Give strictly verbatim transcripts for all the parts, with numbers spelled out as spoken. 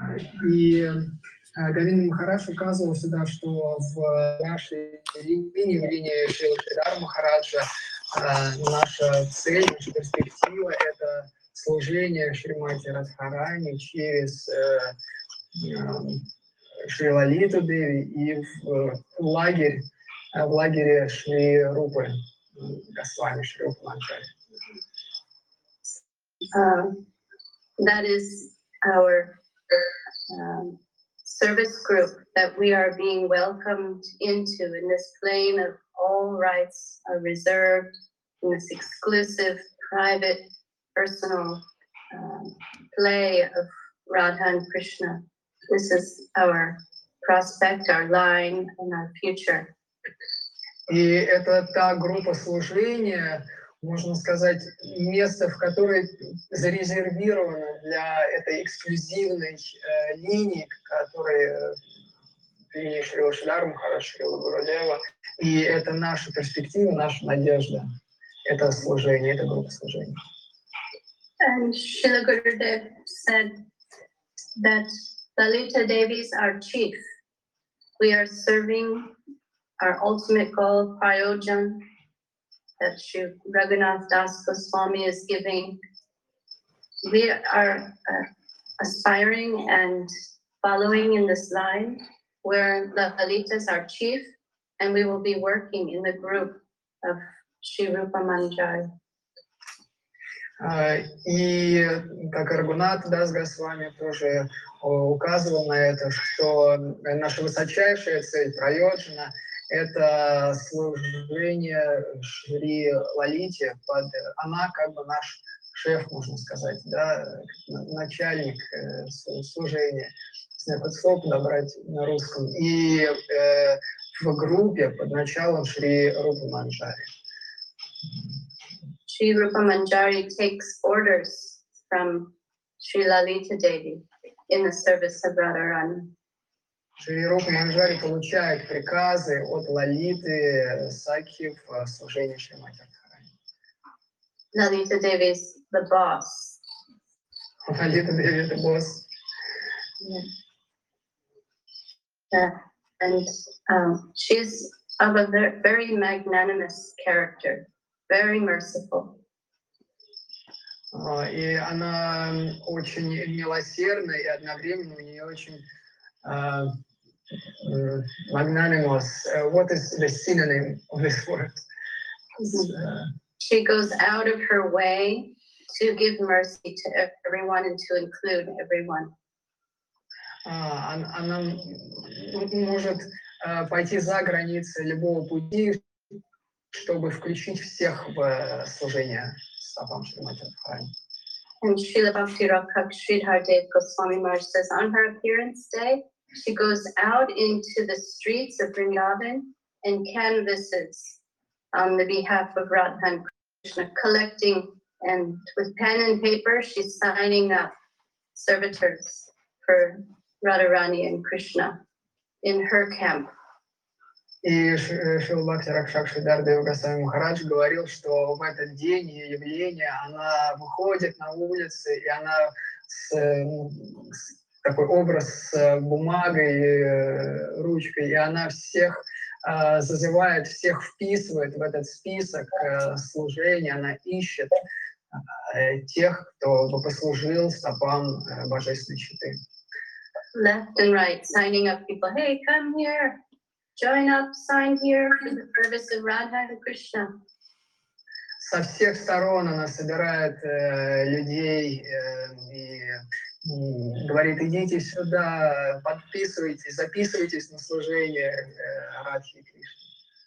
И Говинда Махарадж указывал сюда, что в нашей линии, в линии Шрила Шридхара Махараджа, наша цель, наша перспектива — это служение Шримати Радхарани через Шри Лалиту Деви и в лагерь, в лагере Шри Рупы Госвами, Шри Рупы Манджари. Um, that is our um, service group that we are being welcomed into in this plane of all rights are reserved, in this exclusive, private, personal um, play of Radha and Krishna. This is our prospect, our line, and our future. И это та группа служения, можно сказать, место, в которой зарезервировано для этой эксклюзивной э, линии, которая линия Шрила Шридхара Махараджа, Шрила Гурудева. И это наша перспектива, наша надежда. Это служение, это группа служения. And Srila Gurudev said that Lalita Devi is our chief. We are serving our ultimate goal, Prayojan, that Shri Raghunath Das Goswami is giving. We are uh, aspiring and following in this line where Lalita is our chief, and we will be working in the group of Shri Rupa Manjari. И как Рагунат Дас Госвами тоже указывал на это, что наша высочайшая цель Прайоджана — это служение Шри Лалите. Под, она как бы наш шеф, можно сказать, да, начальник служения. Снэпэдстоп добрать на русском. И э, в группе под началом Шри Рупы Манджари. Shri Rupa Manjari takes orders from Shri Lalita Devi in the service of Radharani. Шри Рупа Манджари получает приказы от Лалиты Сакхи в служении Шримати Радхарани. Lalita Devi is the boss. Лалита Деви — это босс. Yeah. Uh, and um, she's of a very, very magnanimous character. Very merciful. Uh, и она очень милосердна, и одновременно у нее очень uh, uh, magnanimous. Uh, what is the synonym of this word? Uh, she goes out of her way to give mercy to everyone and to include everyone. Uh, она, она может uh, пойти за границы любого пути, чтобы включить всех в служение стопам Шримати Радхарани. And Srila Bhakti Rakshak Sridhar Dev Goswami Maharaj says on her appearance day, she goes out into the streets of Vrindavan and canvasses on the behalf of Radha and Krishna, collecting, and with pen and paper, she's signing up servitors for Radharani and Krishna in her camp. И Шрила Бхакти Ракшак Шридар Дева Госвами Махарадж говорил, что в этот день ее явления она выходит на улицы, и она с, с, такой образ с бумагой, ручкой, и она всех э, зазывает, всех вписывает в этот список э, служения, она ищет э, тех, кто бы послужил стопам э, божественной четы. Left and right, signing up people, hey, come here. Join up, sign here for the service of Radha and Krishna. Со всех сторон она собирает э, людей э, и, и говорит: идите сюда, подписывайтесь, записывайтесь на служение э, Радхи и Кришны.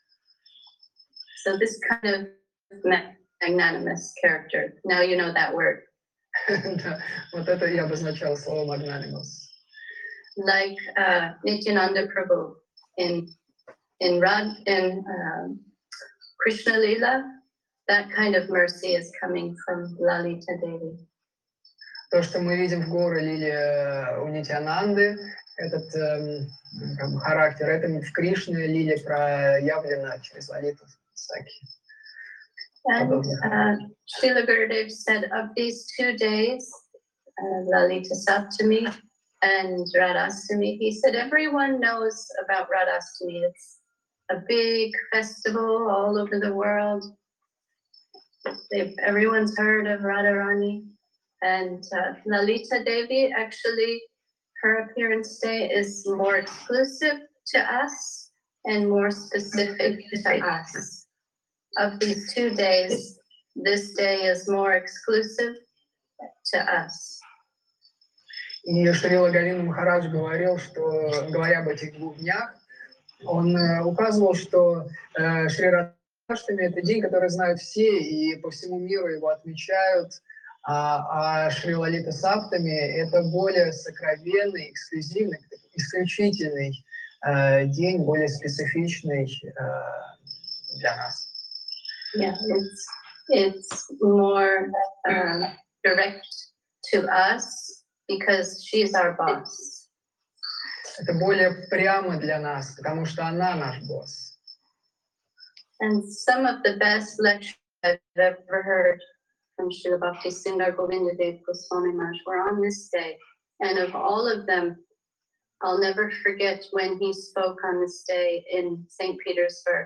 So this kind of magnanimous character. Now you know that word. Вот это я обозначал слово magnanimous. Like uh, Nityananda Prabhu in in Rad in um, Krishna Lila, that kind of mercy is coming from Lalita Devi. То, что мы видим в горе Лиле у Нитянанды, этот э, как бы характер, это в Кришне Лиле проявлено через Лалиту Сакхи. And uh, Srila Gurudev said of these two days, uh, Lalita Saptami and Radhastami. He said everyone knows about Radhastami. It's a big festival all over the world. They've, everyone's heard of Radharani. And uh, Lalita Devi, actually, her appearance day is more exclusive to us and more specific to us. Of these two days, this day is more exclusive to us. И Шрила Говинда Махарадж говорил, что, говоря об этих двух днях, он э, указывал, что э, Шри Радхаштами — это день, который знают все, и по всему миру его отмечают, а, а Шри Лалита Саптами — это более сокровенный, эксклюзивный, исключительный э, день, более специфичный э, для нас. Yeah, it's, it's more uh, direct to us because she's our boss. Это более прямо для нас, потому что она наш босс. And some of the best lectures I've ever heard from Srila Bhakti Sundar Govinda Dev Goswami Maharaj were on this day. And of all of them, I'll never forget when he spoke on this day in Saint Petersburg.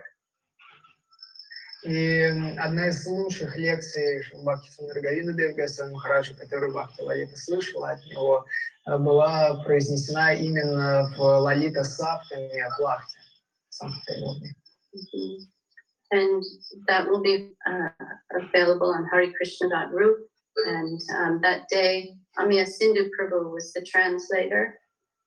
И одна из лучших лекций Бхакти Сундар Говинда Дева Госвами Махараджа, которую Бхакти Лалита слышала от него, была произнесена именно в Лалита Саптами в Лахте, в Санкт-Петербурге. And that will be uh, available on Hare Krishna dot ru. And um, that day, Amiya Sindhu Prabhu was the translator.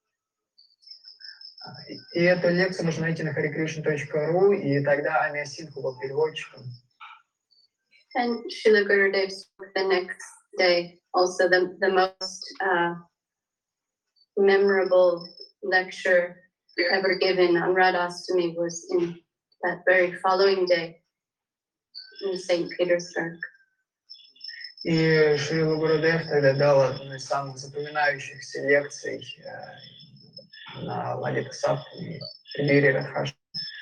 И эту лекцию можно найти на hare krishna точка ru, и тогда Амия Синдху был переводчиком. And Srila Gurudev spoke the next day, also the, the most uh, memorable lecture ever given on Radhastami was in that very following day in Saint Petersburg. И Шрила Гурудев тогда дал одну из самых запоминающихся лекций на Лалита Саптами в преддверии Радхаштами.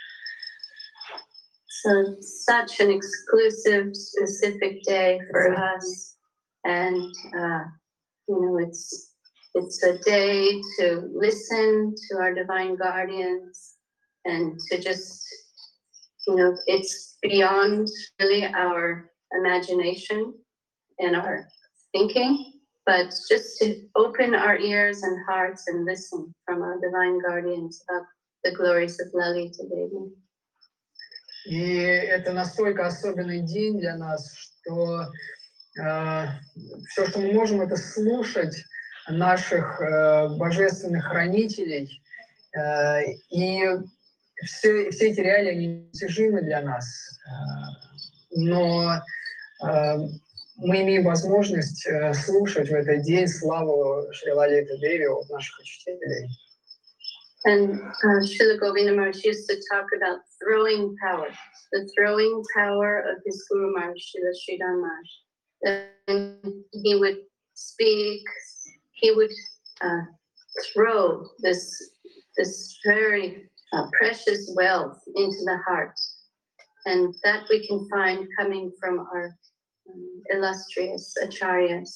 So such an exclusive, specific day for us, and uh, you know, it's it's a day to listen to our divine guardians and to just, you know, it's beyond really our imagination and our thinking, but just to open our ears and hearts and listen from our divine guardians about the glories of Lalita Devi. И это настолько особенный день для нас, что э, все, что мы можем, это слушать наших э, божественных хранителей, э, и все, все эти реалии, они недостижимы для нас, э, но э, мы имеем возможность э, слушать в этот день славу Шри Лалиты Деви от наших учителей. And uh, Srila Govinda Maharaj used to talk about throwing power, the throwing power of his Guru Maharaj, Srila Sridhar Maharaj. And he would speak, he would uh, throw this, this very uh, precious wealth into the heart. And that we can find coming from our um, illustrious acharyas.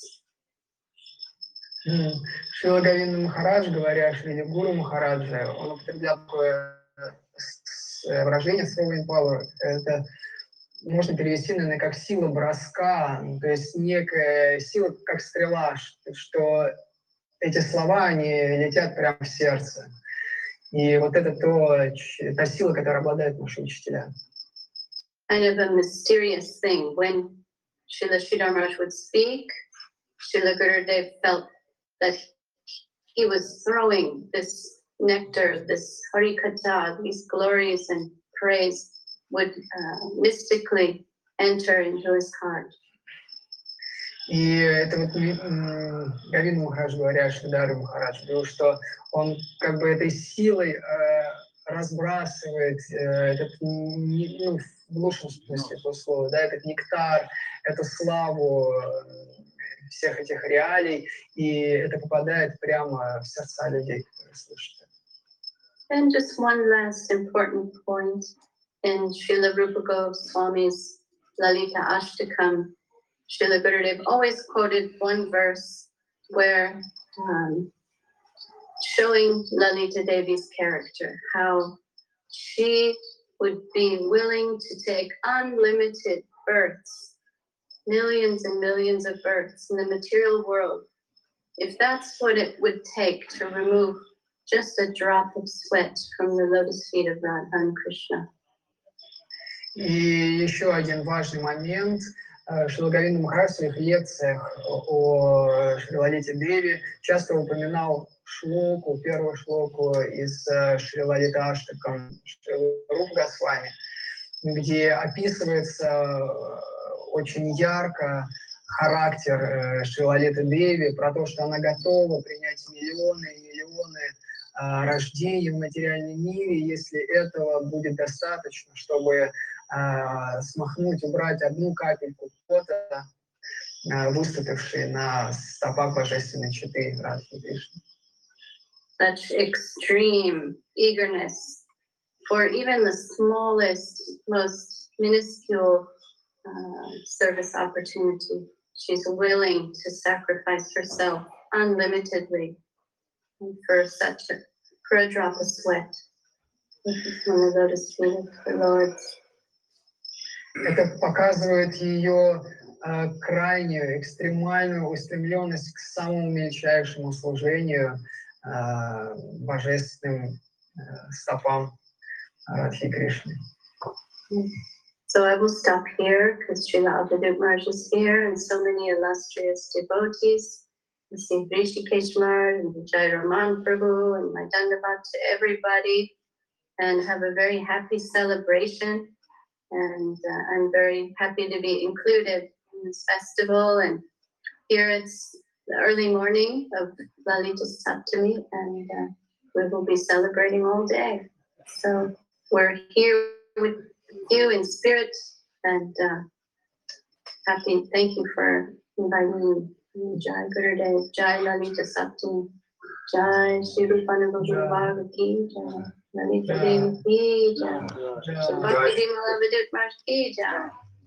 Шрила Говинда Махарадж, говоря о Шри Гуру Махараджа, он употреблял такое выражение throwing power. Это можно перевести, наверное, как сила броска, то есть некая сила, как стрела, что эти слова, они летят прямо в сердце. И вот это то, та сила, которой обладают наши учителя. Kind of a mysterious thing. When Srila Sridhar Maharaj would speak, Srila Gurudev felt that he was throwing this nectar, this harikatha, these glories and praise would uh, mystically enter into his heart. И это вот Говинда Махарадж, говоря Шридару Махараджу, говорил, что он как бы этой силой э, разбрасывает э, этот, ну, в лучшем смысле этого слова, да, этот нектар, эту славу всех этих реалий, и это попадает прямо в сердца людей, которые слышат. And just one last important point in Srila Rupa Goswami's Lalita Ashtakam, Srila Gurudev always quoted one verse where um, showing Lalita Devi's character, how she would be willing to take unlimited births, millions and millions of births in the material world, if that's what it would take to remove just a drop of sweat from the lotus feet of Radha and Krishna. И еще один важный момент. Шрила Говинда Махарадж в своих лекциях о Шри Лалите Деви часто упоминал шлоку, первую шлоку из Шри Лалиты Аштакам Шрила Рупы Госвами, где описывается очень ярко характер Шри Лалиты Деви, про то, что она готова принять миллионы и миллионы а, рождений в материальном мире, если этого будет достаточно, чтобы а, смахнуть, убрать одну капельку пота, а, выступившей на стопах божественной четы Радхи Кришны. Such extreme eagerness for even the smallest, most minuscule uh, service opportunity. She's willing to sacrifice herself unlimitedly for such a, for a drop of sweat on the lotus feet of the Lord. Это показывает ее э, крайнюю, экстремальную устремленность к самому мельчайшему служению э, божественным э, стопам Радхи Кришны. So I will stop here because Srila Avadut Maharaj is here and so many illustrious devotees. I see Rishikesh Maharaj and Vijay Raman Prabhu and my Dandavat to everybody, and have a very happy celebration. And uh, I'm very happy to be included in this festival. And here it's the early morning of Lalita Saptami, and uh, we will be celebrating all day. So we're here with you in spirit, and uh, happy. Thank you for inviting me. Jai Gurudev, Jai Lalita Saptami, Jai Shri Rupananda Bhagavad Ki Jai, Lalita Devi Ki Jai, Bhakti Malavidut Maharaj Ki Jai,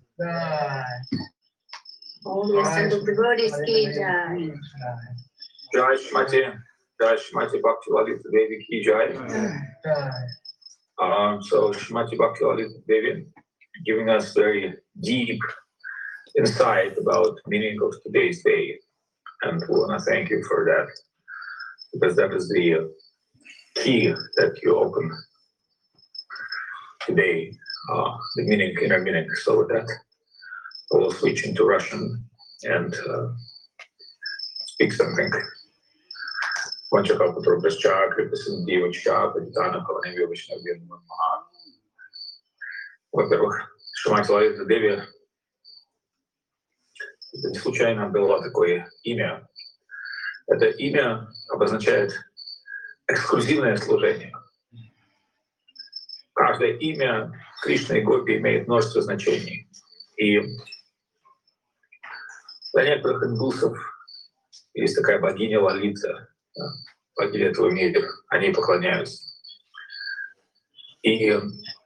all the assembled devotees Ki Jai. Jai Shmati, Jai Shmati Bhakti Lalita Devi Ki Jai. Um, so Shrimati Bhakti Lalita Devi giving us very deep insight about meaning of today's day, and we want to thank you for that, because that is the key that you open today, uh, the meaning, inner meaning. So with that, I will switch into Russian and uh, speak something. Vanchakapatra Prascha, Kripasindivacha, Paditana Pavanavya Vaishnavya Namaha. Во-первых, Шримати Лалита Деви, это не случайно было такое имя. Это имя обозначает эксклюзивное служение. Каждое имя Кришны и Гопи имеет множество значений. И для некоторых индусов есть такая богиня Лалита, богиня этого мира, они поклоняются. И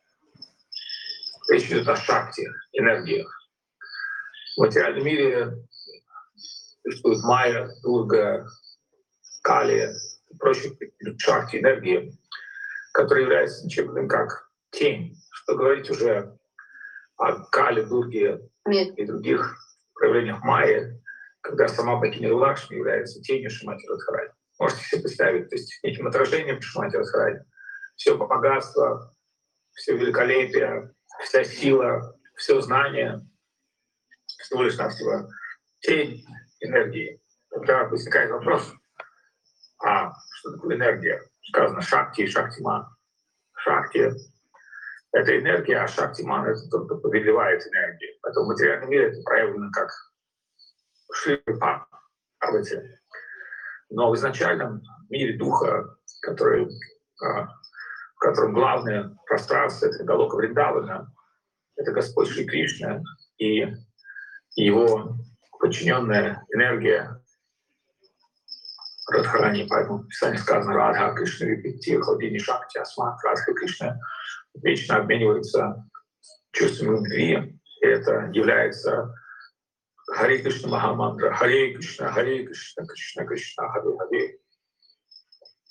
речь идет о шакти, энергиях. В материальном мире существует майя, дурга, кали и прочие шакти, энергии, которые являются ничем иным как тень. Что говорить уже о кали, дурге и других проявлениях майи, когда сама богиня Лакшми является тенью Шримати Радхарани. Можете себе представить, то есть этим отражением Шримати Радхарани все богатство, все великолепие, вся сила, все знание всего лишь навсего тень энергии. Тогда возникает вопрос, а что такое энергия? Сказано шакти и шактиман. Шакти — это энергия, а шактиман — это тот, кто повелевает энергией. Поэтому в материальном мире это проявлено как шипа, парвати. Но в изначальном мире духа, который, в котором главное пространство — это Галока Вриндавана, это Господь Шри Кришна и его подчиненная энергия Радхарани. Поэтому в Писании сказано Радха Кришна Випити Хладини Шакти Асмат. Радха Кришна вечно обмениваются чувствами любви, и это является Харе Кришна Махамантра. Харе Кришна, Харе Кришна, Кришна Кришна, Харе Харе.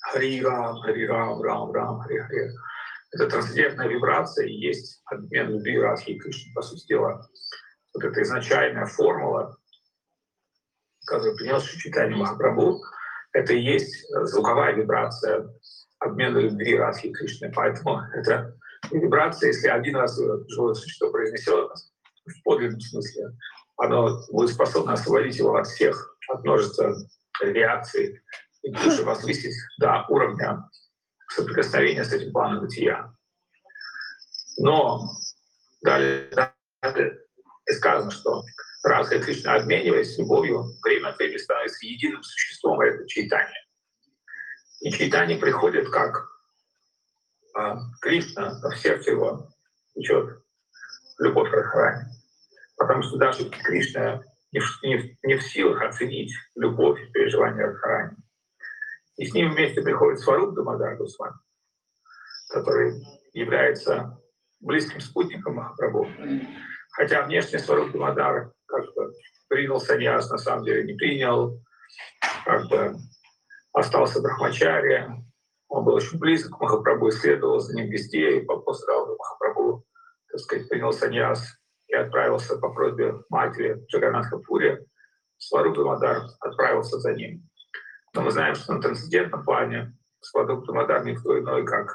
Хари Рам, Хари Рам, Рам, Рам, Хари Хари. Это трансцендентная вибрация и есть обмен любви Радхи и Кришны. По сути дела, вот эта изначальная формула, которую принес Чайтанья Махапрабху, это и есть звуковая вибрация обмена любви Радхи и Кришны. Поэтому это вибрация, если один раз живое существо произнесет в подлинном смысле, оно будет способно освободить его от всех, от множества реакций и душу возвысить до уровня соприкосновения с этим планом бытия. Но далее, далее сказано, что Радха и Кришна, обмениваясь любовью, время от времени становятся единым существом, это Чайтанья. И Чайтанья приходит как а, Кришна, в сердце его течет любовь к Радхарани. Потому что даже Кришна не в, не, в, не в силах оценить любовь и переживания Радхарани. И с ним вместе приходит Сваруб Дамодар Госвами, который является близким спутником Махапрабху. Хотя внешне Сваруб Дамодар как бы принял саньяс, на самом деле не принял, как бы остался брахмачария. Он был очень близок к Махапрабху, исследовал за ним везде, и после того, как Махапрабху, так сказать, принял саньяс и отправился по просьбе матери Джаганнатха Пури, Сваруб Дамодар отправился за ним. Но мы знаем, что на трансцендентном плане Сваруб Дамодар никто иной, как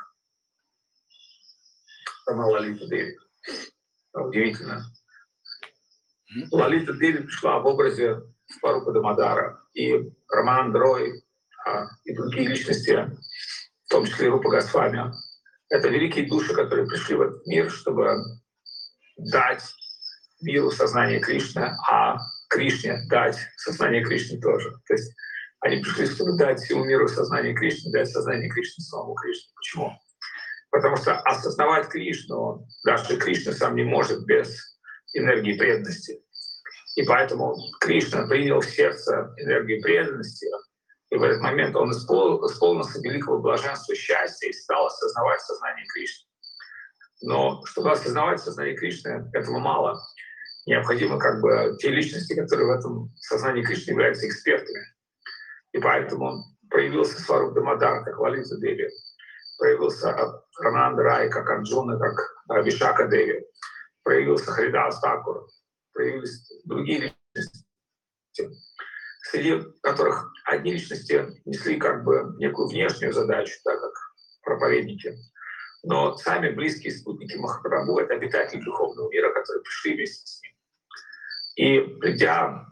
сама Лалита Деви. Удивительно. Лалита Деви пришла в образе Сварупа Дамодара, и Рамананда Рой а, и другие личности, в том числе и Рупа Госвами, это великие души, которые пришли в этот мир, чтобы дать миру сознание Кришны, а Кришне дать сознание Кришны тоже. То есть они пришли, чтобы дать всему миру сознание Кришны, дать сознание Кришны самому Кришне. Почему? Потому что осознавать Кришну, даже Кришна сам не может без энергии преданности. И поэтому Кришна принял в сердце энергию преданности, и в этот момент он исполнился великого блаженства, счастья и стал осознавать сознание Кришны. Но чтобы осознавать сознание Кришны, этого мало. Необходимы как бы те личности, которые в этом сознании Кришны являются экспертами. И поэтому проявился Сваруб Дамодар, как Лалита Деви, проявился Рамананда Рай, как Арджуна, как Вишака Деви, проявился Харидас Такур, проявились другие личности, среди которых одни личности несли как бы некую внешнюю задачу, так как проповедники. Но сами близкие спутники Махапрабху — это обитатели духовного мира, которые пришли вместе с ним. И придя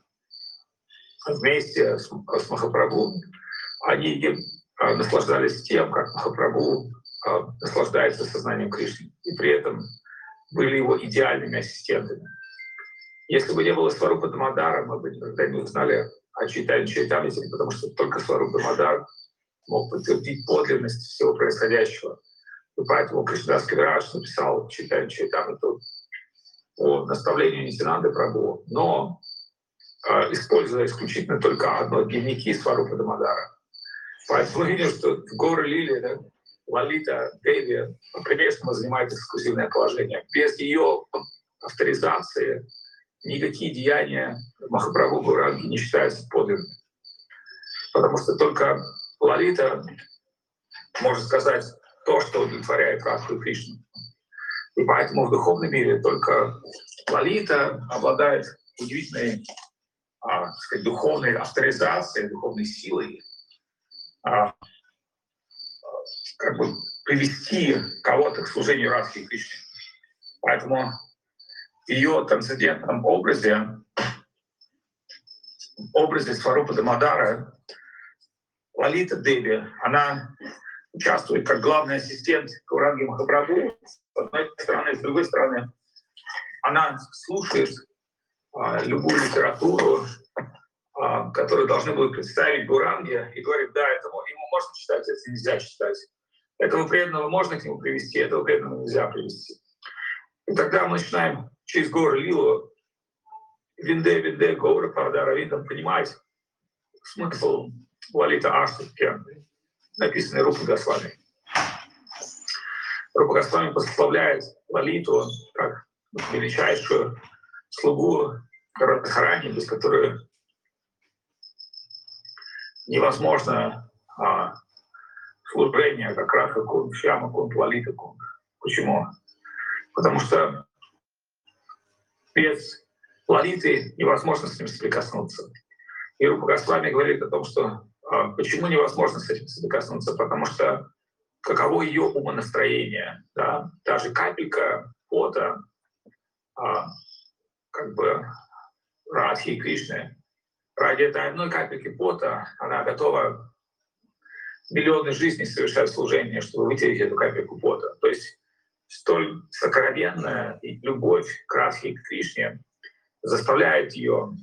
вместе с, с Махапрабху, они наслаждались тем, как Махапрабху наслаждается сознанием Кришны, и при этом были его идеальными ассистентами. Если бы не было Сварупа Дамодара, мы бы никогда не узнали о Чайтанье Чаритамрите, потому что только Сварупа Дамодар мог подтвердить подлинность всего происходящего. И поэтому Кришнадас Кавирадж написал Чайтанье Чаритамриту по наставлению Нитянанды Прабху, но э, используя исключительно только одно дневники Сварупа Дамодара. Поэтому мы видим, что в Гора Лили, да, Лалита Деви по-прежнему занимает эксклюзивное положение. Без ее авторизации никакие деяния Махапрабху Гауранги не считаются подлинными. Потому что только Лалита может сказать то, что удовлетворяет Радху и Кришну. И поэтому в духовном мире только Лалита обладает удивительной, а, так сказать, духовной авторизацией, духовной силой, а, как бы привести кого-то к служению Радхи и Кришне. Поэтому в ее трансцендентном образе, образе Сварупа Дамодара, Лалита Деви, она участвует как главный ассистент Гауранги Махапрабху, с одной стороны, с другой стороны, она слушает а, любую литературу, а, которую должны будут представить Гауранге, и говорит: да, этому, ему можно читать, это нельзя читать. Этого преданного можно к нему привести, этого преданного нельзя привести. И тогда мы начинаем через Гора Лилу, Винде, Винде, Гора, Пардара, Виндам понимать смысл Лалита Аштаки, написанный Рупой Госвами. Рупа Госвами прославляет Лалиту как величайшую слугу Радхарани, без которой невозможно а, служение как раз кунт, шьяма кунт, лалита кунт. Почему? Потому что без лалиты невозможно с ним соприкоснуться. И Рупа Госвами говорит о том, что а, почему невозможно с этим соприкоснуться, потому что каково ее умонастроение, да? Даже капелька пота, а, как бы Радхи и Кришны, ради этой одной капельки пота она готова миллионы жизней совершать служение, чтобы вытереть эту капельку пота. То есть столь сокровенная любовь к Радхе и к Кришне заставляет ее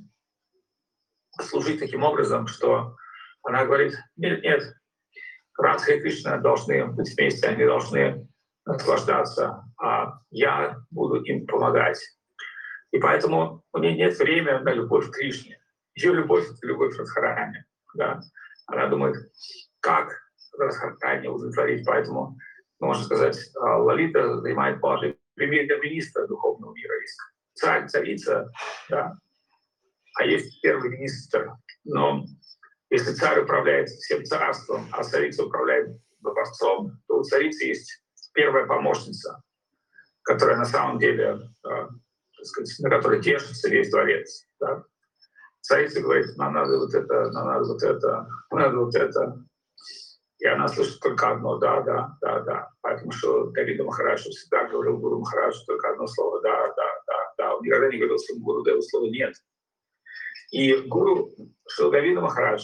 служить таким образом, что она говорит: нет, нет, Радха и Кришна должны быть вместе, они должны наслаждаться, а я буду им помогать. И поэтому у нее нет времени на любовь к Кришне. Ее любовь — это любовь к Радхарани. Да? Она думает, как Радхарани удовлетворить. Поэтому, можно сказать, Лалита занимает положение премьер-министра духовного мира. Есть царь, царица, да? А есть первый министр. Но если царь управляет всем царством, а царица управляет дворцом, то у царицы есть первая помощница, которая на самом деле, так сказать, на которой держится весь дворец. Да? Царица говорит: нам надо вот это, нам надо вот это, нам надо вот это. И она слышит только одно: да, да, да, да. Поэтому что Давида Махараджа всегда говорил Гуру Махараджу только одно слово: да, да, да, да. Он никогда не говорил своему Гуру Деву слова нет. И Гуру Шилгавида Махарадж,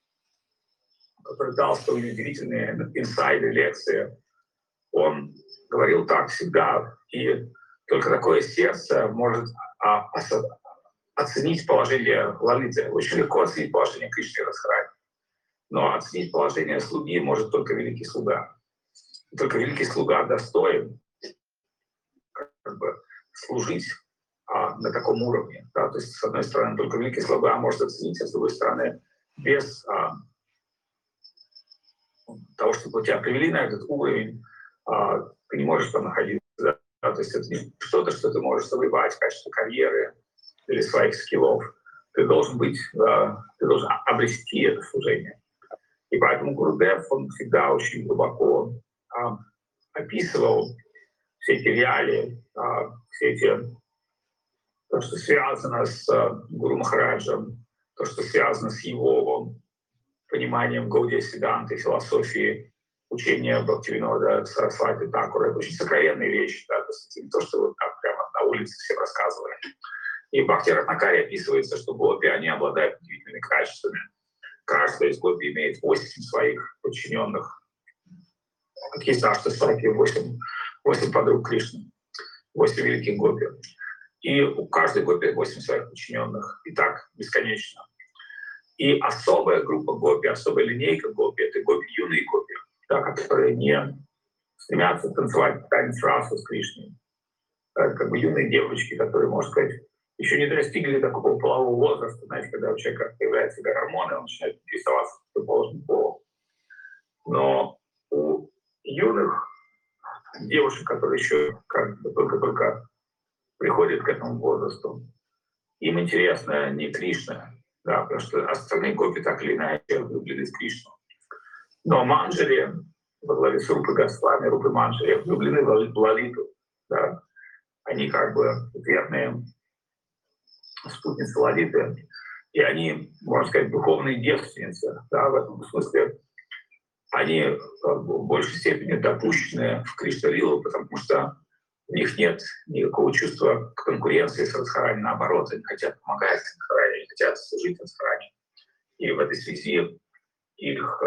который дал свои удивительные инсайды, лекции, он говорил так всегда. И только такое сердце может а, оценить положение Лалиты. Очень легко оценить положение Кришны и Радхарани. Но оценить положение слуги может только великий слуга. И только великий слуга достоин как бы служить а, на таком уровне. Да? То есть, с одной стороны, только великий слуга может оценить, а с другой стороны, без а, того, чтобы тебя привели на этот уровень, а, ты не можешь там находиться. Да? То есть это не что-то, что ты можешь завоевать в качестве карьеры или своих скиллов. Ты должен быть, а, ты должен обрести это служение. И поэтому Гурудев, он всегда очень глубоко а, описывал все эти реалии, а, все эти, то, что связано с а, Гуру Махараджем, то, что связано с его пониманием Гаудия Сиданты, философии, учения Бхактивинода Сарасвати Такура. Это очень сокровенные вещи, да, то есть не то, что вот так прямо на улице всем рассказывали. И в Бхакти Ратнакаре описывается, что гопи, они обладают удивительными качествами. Каждая из гопи имеет восемь своих подчиненных. Как есть Аштасаки, восемь, восемь подруг Кришны, восемь великих гопи. И у каждой гопи восемь своих подчиненных. И так бесконечно. И особая группа гопи, особая линейка гопи — это гопи, юные гопи, да, которые не стремятся танцевать танец раса с Кришной. Это как бы юные девочки, которые, можно сказать, еще не достигли такого полового возраста, знаете, когда у человека появляются гормоны, он начинает интересоваться противоположным полом. Но у юных девушек, которые еще как бы только-только приходят к этому возрасту, им интересно не Кришна, да, потому что остальные гопи так или иначе влюблены в Кришну. Но Манджари во главе с Рупой Госвами, Рупой Манджари, влюблены в Лалиту. Да. Они как бы верные спутницы Лалиты, и они, можно сказать, духовные девственницы. Да, в этом смысле они в большей степени допущены в Кришна-лилу, потому что у них нет никакого чувства к конкуренции с Радхарани. Наоборот, они хотят помогать Радхарани, они хотят служить Радхарани. И в этой связи их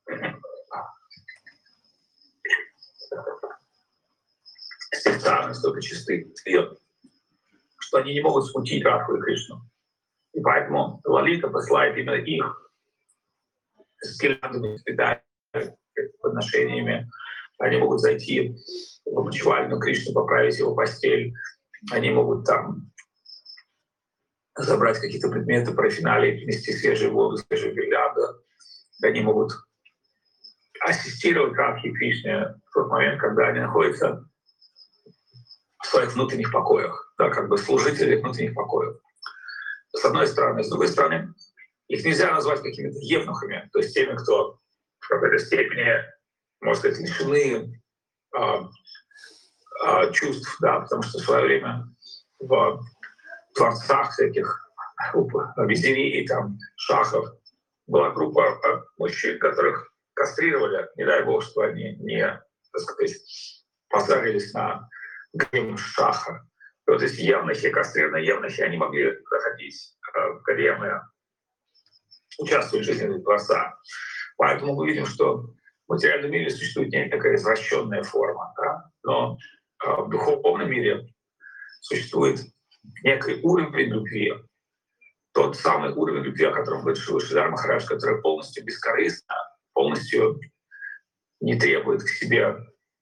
сердца настолько чисты, что они не могут смутить Радху и Кришну. И поэтому Лалита посылает именно их с гирляндами, подношениями. Они могут зайти в опочивальню Кришны, поправить его постель. Они могут там забрать какие-то предметы, парафиналии, принести свежую воду, свежую гирлянду. Они могут ассистировать Радхе и Кришне в тот момент, когда они находятся в своих внутренних покоях, да, как бы служители внутренних покоев. С одной стороны. С другой стороны, их нельзя назвать какими-то евнухами, то есть теми, кто в какой-то степени можно сказать, лишены а, а, чувств, да, потому что в свое время в творцах всяких групп визирей, там, шахов была группа а, мужчин, которых кастрировали, не дай бог, что они не, так сказать, позарились на гарем шаха. И вот эти евнухи, кастрированные евнухи, они могли заходить э, в гаремы, участвовать в жизни Творца. Поэтому мы видим, что в материальном мире существует некая извращенная форма, да? Но э, в духовном мире существует некий уровень любви, тот самый уровень любви, о котором говорит Шрила Шридар Махарадж, который полностью бескорыстно, полностью не требует к себе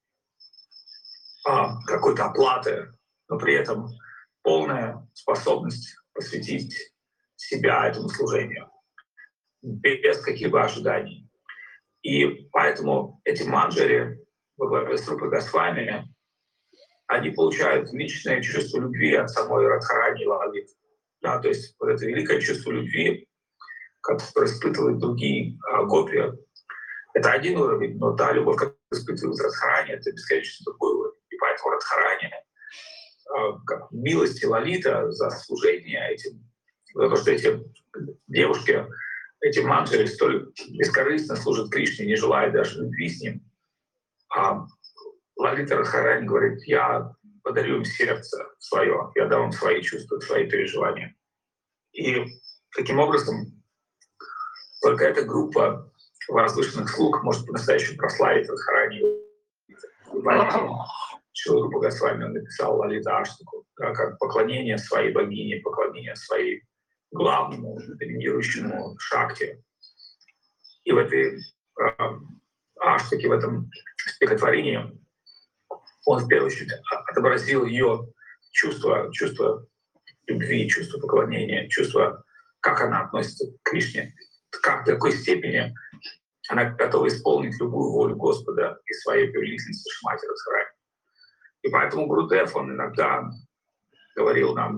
а, какой-то оплаты, но при этом полная способность посвятить себя этому служению без каких-либо ожиданий. И поэтому эти манджари во главе с Рупой Госвами, они получают личное чувство любви от самой Радхарани Лалиты. Да, то есть вот это великое чувство любви, которое испытывают другие а, гопи, это один уровень, но та любовь, которую испытывают Радхарани, это бесконечно другой уровень. И поэтому Радхарани, а, как милость и Лалита за служение этим, за то, что эти девушки, эти манджари столь бескорыстно служат Кришне, не желая даже любви с ним. А Лалита Радхарани говорит: я подарю им сердце свое, я дам им свои чувства, свои переживания. И таким образом только эта группа возвышенных слуг может по-настоящему прославить Радхарани. И поэтому Шрила Рупа Госвами написал Лалита Аштаку, да, как поклонение своей богине, поклонение своей главному доминирующему шакти. И в этой э, аштаке, в этом стихотворении он в первую очередь отобразил ее чувство, чувство любви, чувство поклонения, чувство, как она относится к Кришне, как в какой степени она готова исполнить любую волю Господа и своей повелительницы Шримати Радхарани. И поэтому Гурудев, он иногда говорил нам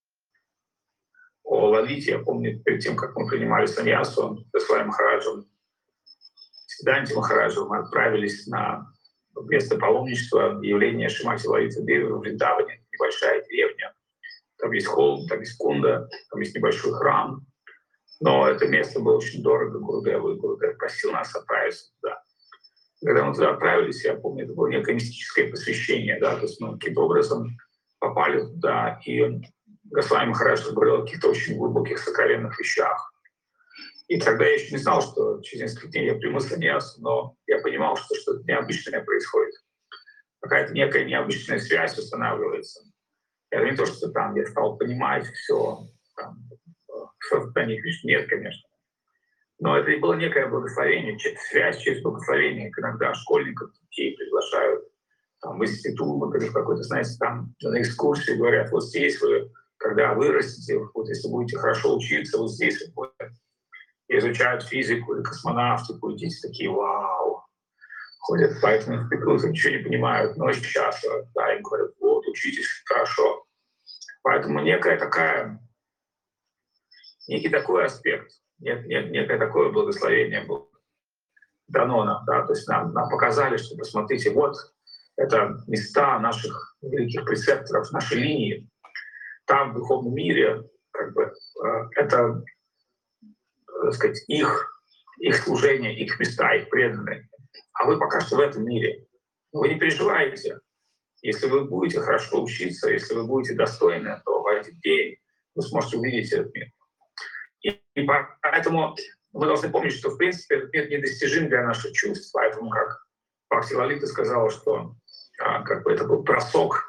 о Лалите. Я помню, перед тем, как мы принимали саньясу с Госвами Махараджем, с Данти Махараджем, мы отправились на место паломничества, явление Шримати Лалиты Деви в Вриндаване, небольшая деревня. Там есть холм, там есть кунда, там есть небольшой храм. Но это место было очень дорого Гурудеву, и Гурудев просил нас отправиться туда. Когда мы туда отправились, я помню, это было некое мистическое посвящение, да, то есть мы каким-то образом попали туда, и Госвами Махарадж говорил о каких-то очень глубоких сокровенных вещах. И тогда я еще не знал, что через несколько дней я приму саньясу, но я понимал, что что-то необычное происходит. Какая-то некая необычная связь устанавливается. Это не то, что там я стал понимать все, там, создание Кришны, нет, конечно. Но это и было некое благословение, связь через благословение. Иногда школьников, детей приглашают там, в институт, или в какой-то, знаете, там на экскурсии говорят: вот здесь вы, когда вырастете, вот если будете хорошо учиться, вот здесь вы будете. Изучают физику или космонавтику, и дети такие: вау, ходят по этому институту, ничего не понимают, но сейчас, да, им говорят: вот, учитесь хорошо. Поэтому некая такая, некий такой аспект, нет, нет, некое такое благословение было дано нам, да, то есть нам, нам показали, что, посмотрите, вот это места наших великих прецепторов, нашей линии. Там, в духовном мире, как бы, это, так сказать, их, их служение, их места, их преданные. А вы пока что в этом мире. Вы не переживаете. Если вы будете хорошо учиться, если вы будете достойны, то в один день вы сможете увидеть этот мир. И, и поэтому мы должны помнить, что в принципе этот мир недостижим для наших чувств. Поэтому, как Бхакти Лалита сказала, что а, как бы это был бросок,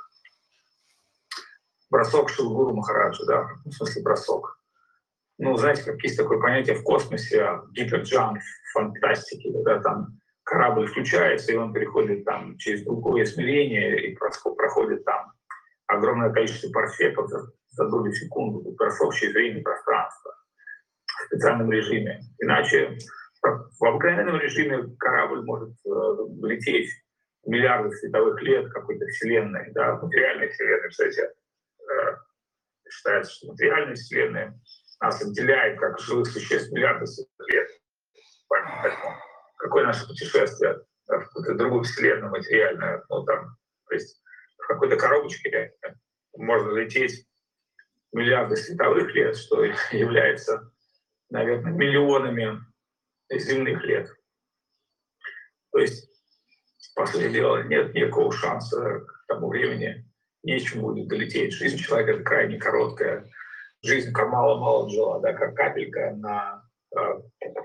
бросок Шрила Гуру Махараджа, да, в смысле бросок. Ну, знаете, как есть такое понятие в космосе, гиперджамп, в фантастике, когда там корабль включается, и он переходит там через другое измерение, и проходит там огромное количество парсеков за, за долю секунды, бросок через время и пространство в специальном режиме. Иначе в обыкновенном режиме корабль может э, лететь миллиарды световых лет какой-то вселенной, да, материальной вселенной, кстати, э, считается, что материальная вселенная нас отделяет как живых существ миллиарды световых лет. Поэтому какое наше путешествие? да, в какую-то другую вселенную материальную, ну там, то есть в какой-то коробочке можно лететь миллиарды световых лет, что является, наверное, миллионами земных лет. То есть, по сути дела, нет никакого шанса к тому времени нечему будет долететь. Жизнь человека — это крайне короткая. Жизнь как мало-мало жила, да, как капелька на э,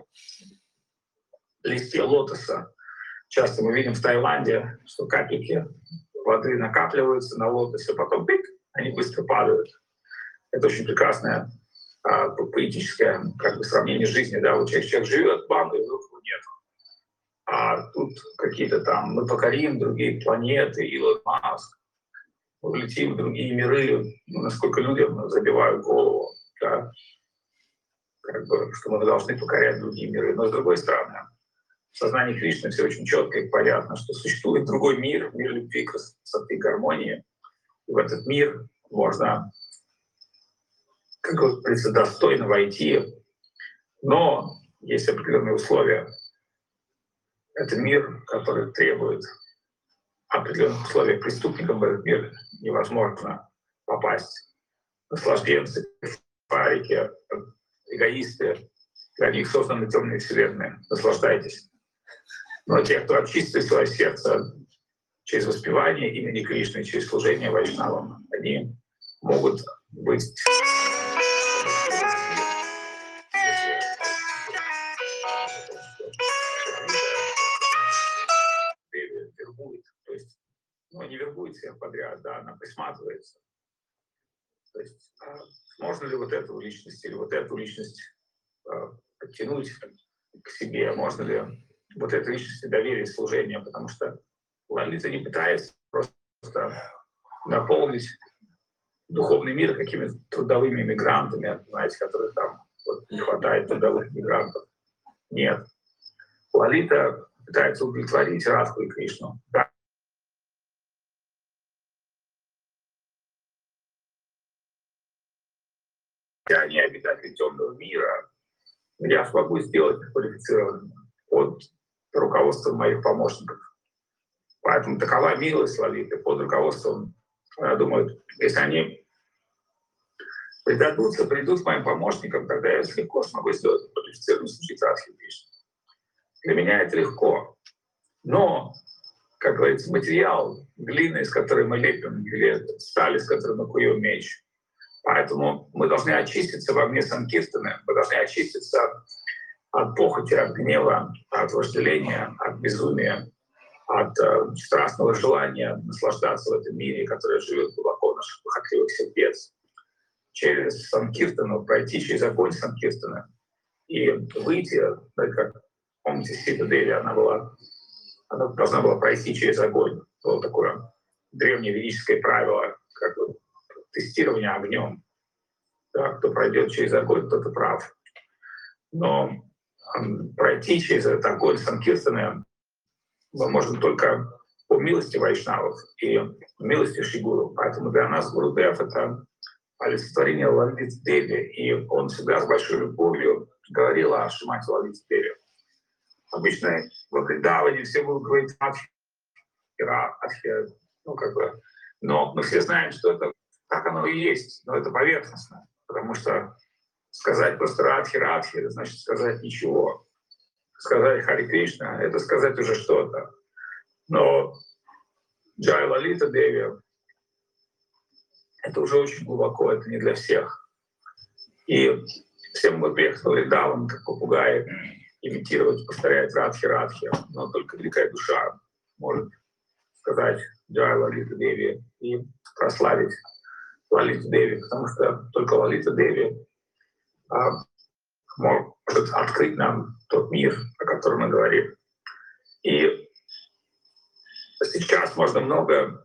листе лотоса. Часто мы видим в Таиланде, что капельки воды накапливаются на лотосе, потом пик, они быстро падают. Это очень прекрасное а, поэтическое как бы, сравнение жизни. Да? Вот человек, человек живет, бам, и вдруг его нет. А тут какие-то там мы покорим другие планеты, Илон Маск, улетим в другие миры, ну, насколько людям забивают голову, да? Как бы, что мы должны покорять другие миры. Но с другой стороны, в сознании Кришны все очень четко и понятно, что существует другой мир, мир любви, красоты, гармонии. И в этот мир можно, как говорится, достойно войти. Но есть определенные условия. Это мир, который требует определенных условий. Преступникам в этот мир невозможно попасть. Наслажденцы, парики, эгоисты. Для них созданы темные вселенные. Наслаждайтесь. Но те, кто очистит свое сердце через воспевание имени Кришны, через служение вайшнавам, они могут быть вербует. То есть, ну, не вербует всех подряд, да, она присматривается. То есть, а можно ли вот эту личность или вот эту личность а, подтянуть к себе, можно ли вот этой личности доверить служение, потому что Лалита не пытается просто наполнить духовный мир какими-то трудовыми мигрантами, знаете, которых там вот, не хватает трудовых мигрантов. Нет. Лалита пытается удовлетворить Радху и Кришну. Да. Я не обитатель темного мира, я смогу сделать их квалифицированными под руководством моих помощников. Поэтому такова милость Лалиты под руководством, я думаю, если они предадутся, придут к моим помощникам, тогда я легко смогу сделать квалифицированную служить Радхе Кришне. Для меня это легко. Но, как говорится, материал, глина, из которой мы лепим, или сталь, из которой мы куем меч. Поэтому мы должны очиститься в огне Санкиртаны, мы должны очиститься от похоти, от гнева, от вожделения, от безумия, от э, страстного желания наслаждаться в этом мире, который живет глубоко в наших похотливых сердец. Через Санкиртану, пройти через огонь Санкиртаны и выйти, да, как помните, Сита Деви, она была, она должна была пройти через огонь. Было такое древнее ведическое правило, как бы тестирование огнем. Да, кто пройдет через огонь, тот и прав. Но м, пройти через этот огонь Санкиртаны мы можем только по милости вайшнавов и милости Шри-Гуру. Поэтому для нас Гурудев — это олицетворение Лалиты Деви, и он всегда с большой любовью говорил о Шримати Лалите Деви. Обычно в Вриндаване все будут говорить Адхи, Адхи, ну как бы, но мы все знаем, что это так оно и есть, но это поверхностно, потому что сказать просто Радхи, Радхи — это значит сказать ничего. Сказать Хари Кришна — это сказать уже что-то. Но Джай Лалита Деви — это уже очень глубоко, это не для всех. И все могут приехать в Вриндаван, как попугаи, имитировать, повторять Радхи, Радхи, но только великая душа может сказать Джай Лалита Деви и прославить Лалиту Деви, потому что только Лалита Деви а, может открыть нам тот мир, о котором мы говорим. И сейчас можно много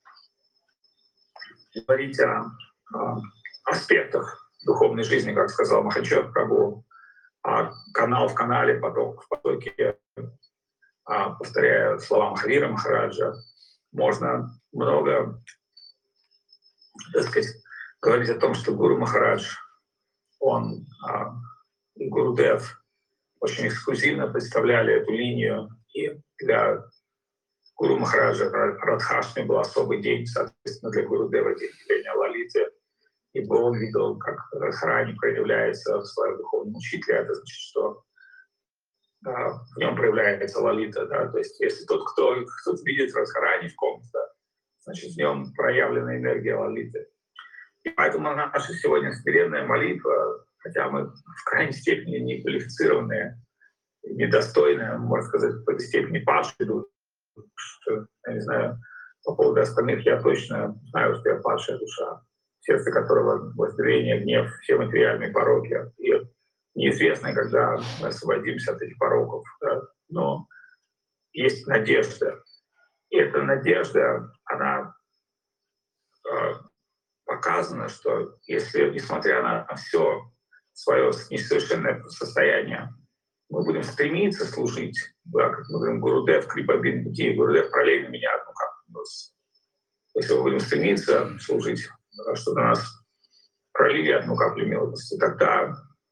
говорить о, о аспектах духовной жизни, как сказал Махачев Прабhu, а канал в канале, поток в потоке, а, повторяя слова Махавира Махараджа, можно много, так сказать, говорить о том, что Гуру Махарадж, он и Гурудев очень эксклюзивно представляли эту линию, и для Гуру Махараджа Радхашми был особый день, соответственно, для Гурудева день явления Лалиты. Ибо он видел, как Радхарани проявляется в своем духовном учителе. Это значит, что да, в нем проявляется Лалита. Да? То есть если тот, кто, кто видит Радхарани в ком-то, да, значит, в нем проявлена энергия Лалиты. И поэтому наша сегодня смиренная молитва, хотя мы в крайней степени не квалифицированные, недостойные, можно сказать, в какой-то степени падшие души, что, я не знаю, по поводу остальных я точно знаю, что я падшая душа, в сердце которого воззрение, гнев, все материальные пороки. И неизвестно, когда мы освободимся от этих пороков. Да? Но есть надежда. И эта надежда, она э, показана, что если, несмотря на все свое несовершенное состояние, мы будем стремиться служить, да, как мы говорим, Гурудев, Крипа Бинди, Гурудев, пролей на меня одну каплю. Если мы будем стремиться служить, чтобы на нас пролили одну каплю милости, тогда,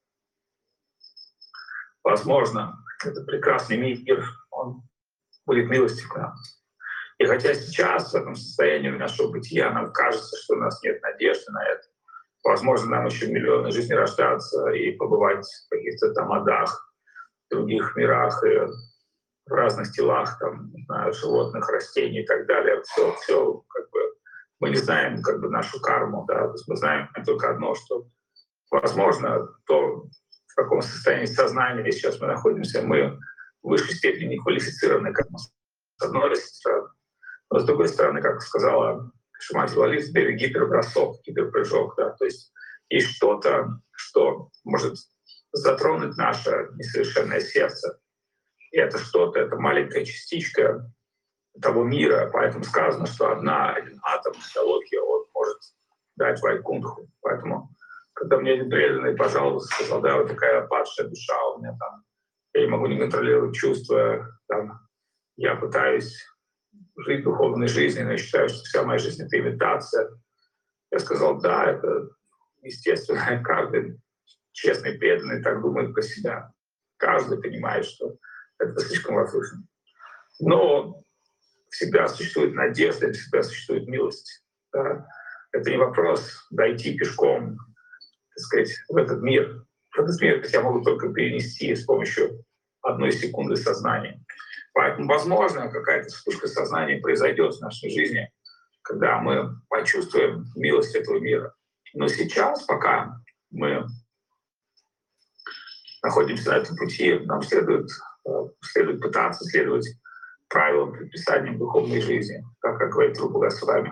возможно, этот прекрасный мир, он будет милостив к нам. И хотя сейчас в этом состоянии нашего бытия нам кажется, что у нас нет надежды на это, возможно, нам еще миллионы жизней рождаться и побывать в каких-то там адах, в других мирах и в разных телах, там, не знаю, животных, растений и так далее. Все, все, как бы, мы не знаем как бы нашу карму, да, то есть мы знаем только одно, что, возможно, то, в каком состоянии сознания сейчас мы находимся, мы в высшей степени не квалифицированы, как мы, с одной стороны. Но с другой стороны, как сказала Шримати Лалита, гипербросок, гиперпрыжок, да, то есть есть что-то, что может затронуть наше несовершенное сердце. И это что-то, это маленькая частичка того мира, поэтому сказано, что одна, один атом Салокхи, он может дать Вайкунтху. Поэтому, когда мне один преданный, пожалуйста, сказал, да, вот такая падшая душа у меня там, я не могу не контролировать чувства, там, я пытаюсь жить духовной жизнью, но я считаю, что вся моя жизнь — это имитация. Я сказал, да, это естественно, каждый честный, преданный так думает про себя. Каждый понимает, что это слишком возвышенно. Но всегда существует надежда, всегда существует милость. Да? Это не вопрос дойти пешком, так сказать, в этот мир. В этот мир я могу только перенести с помощью одной секунды сознания. Поэтому, возможно, какая-то вспышка сознания произойдет в нашей жизни, когда мы почувствуем милость этого мира. Но сейчас, пока мы находимся на этом пути, нам следует, следует пытаться следовать правилам, предписаниям духовной жизни, так как говорит Рупа Госвами,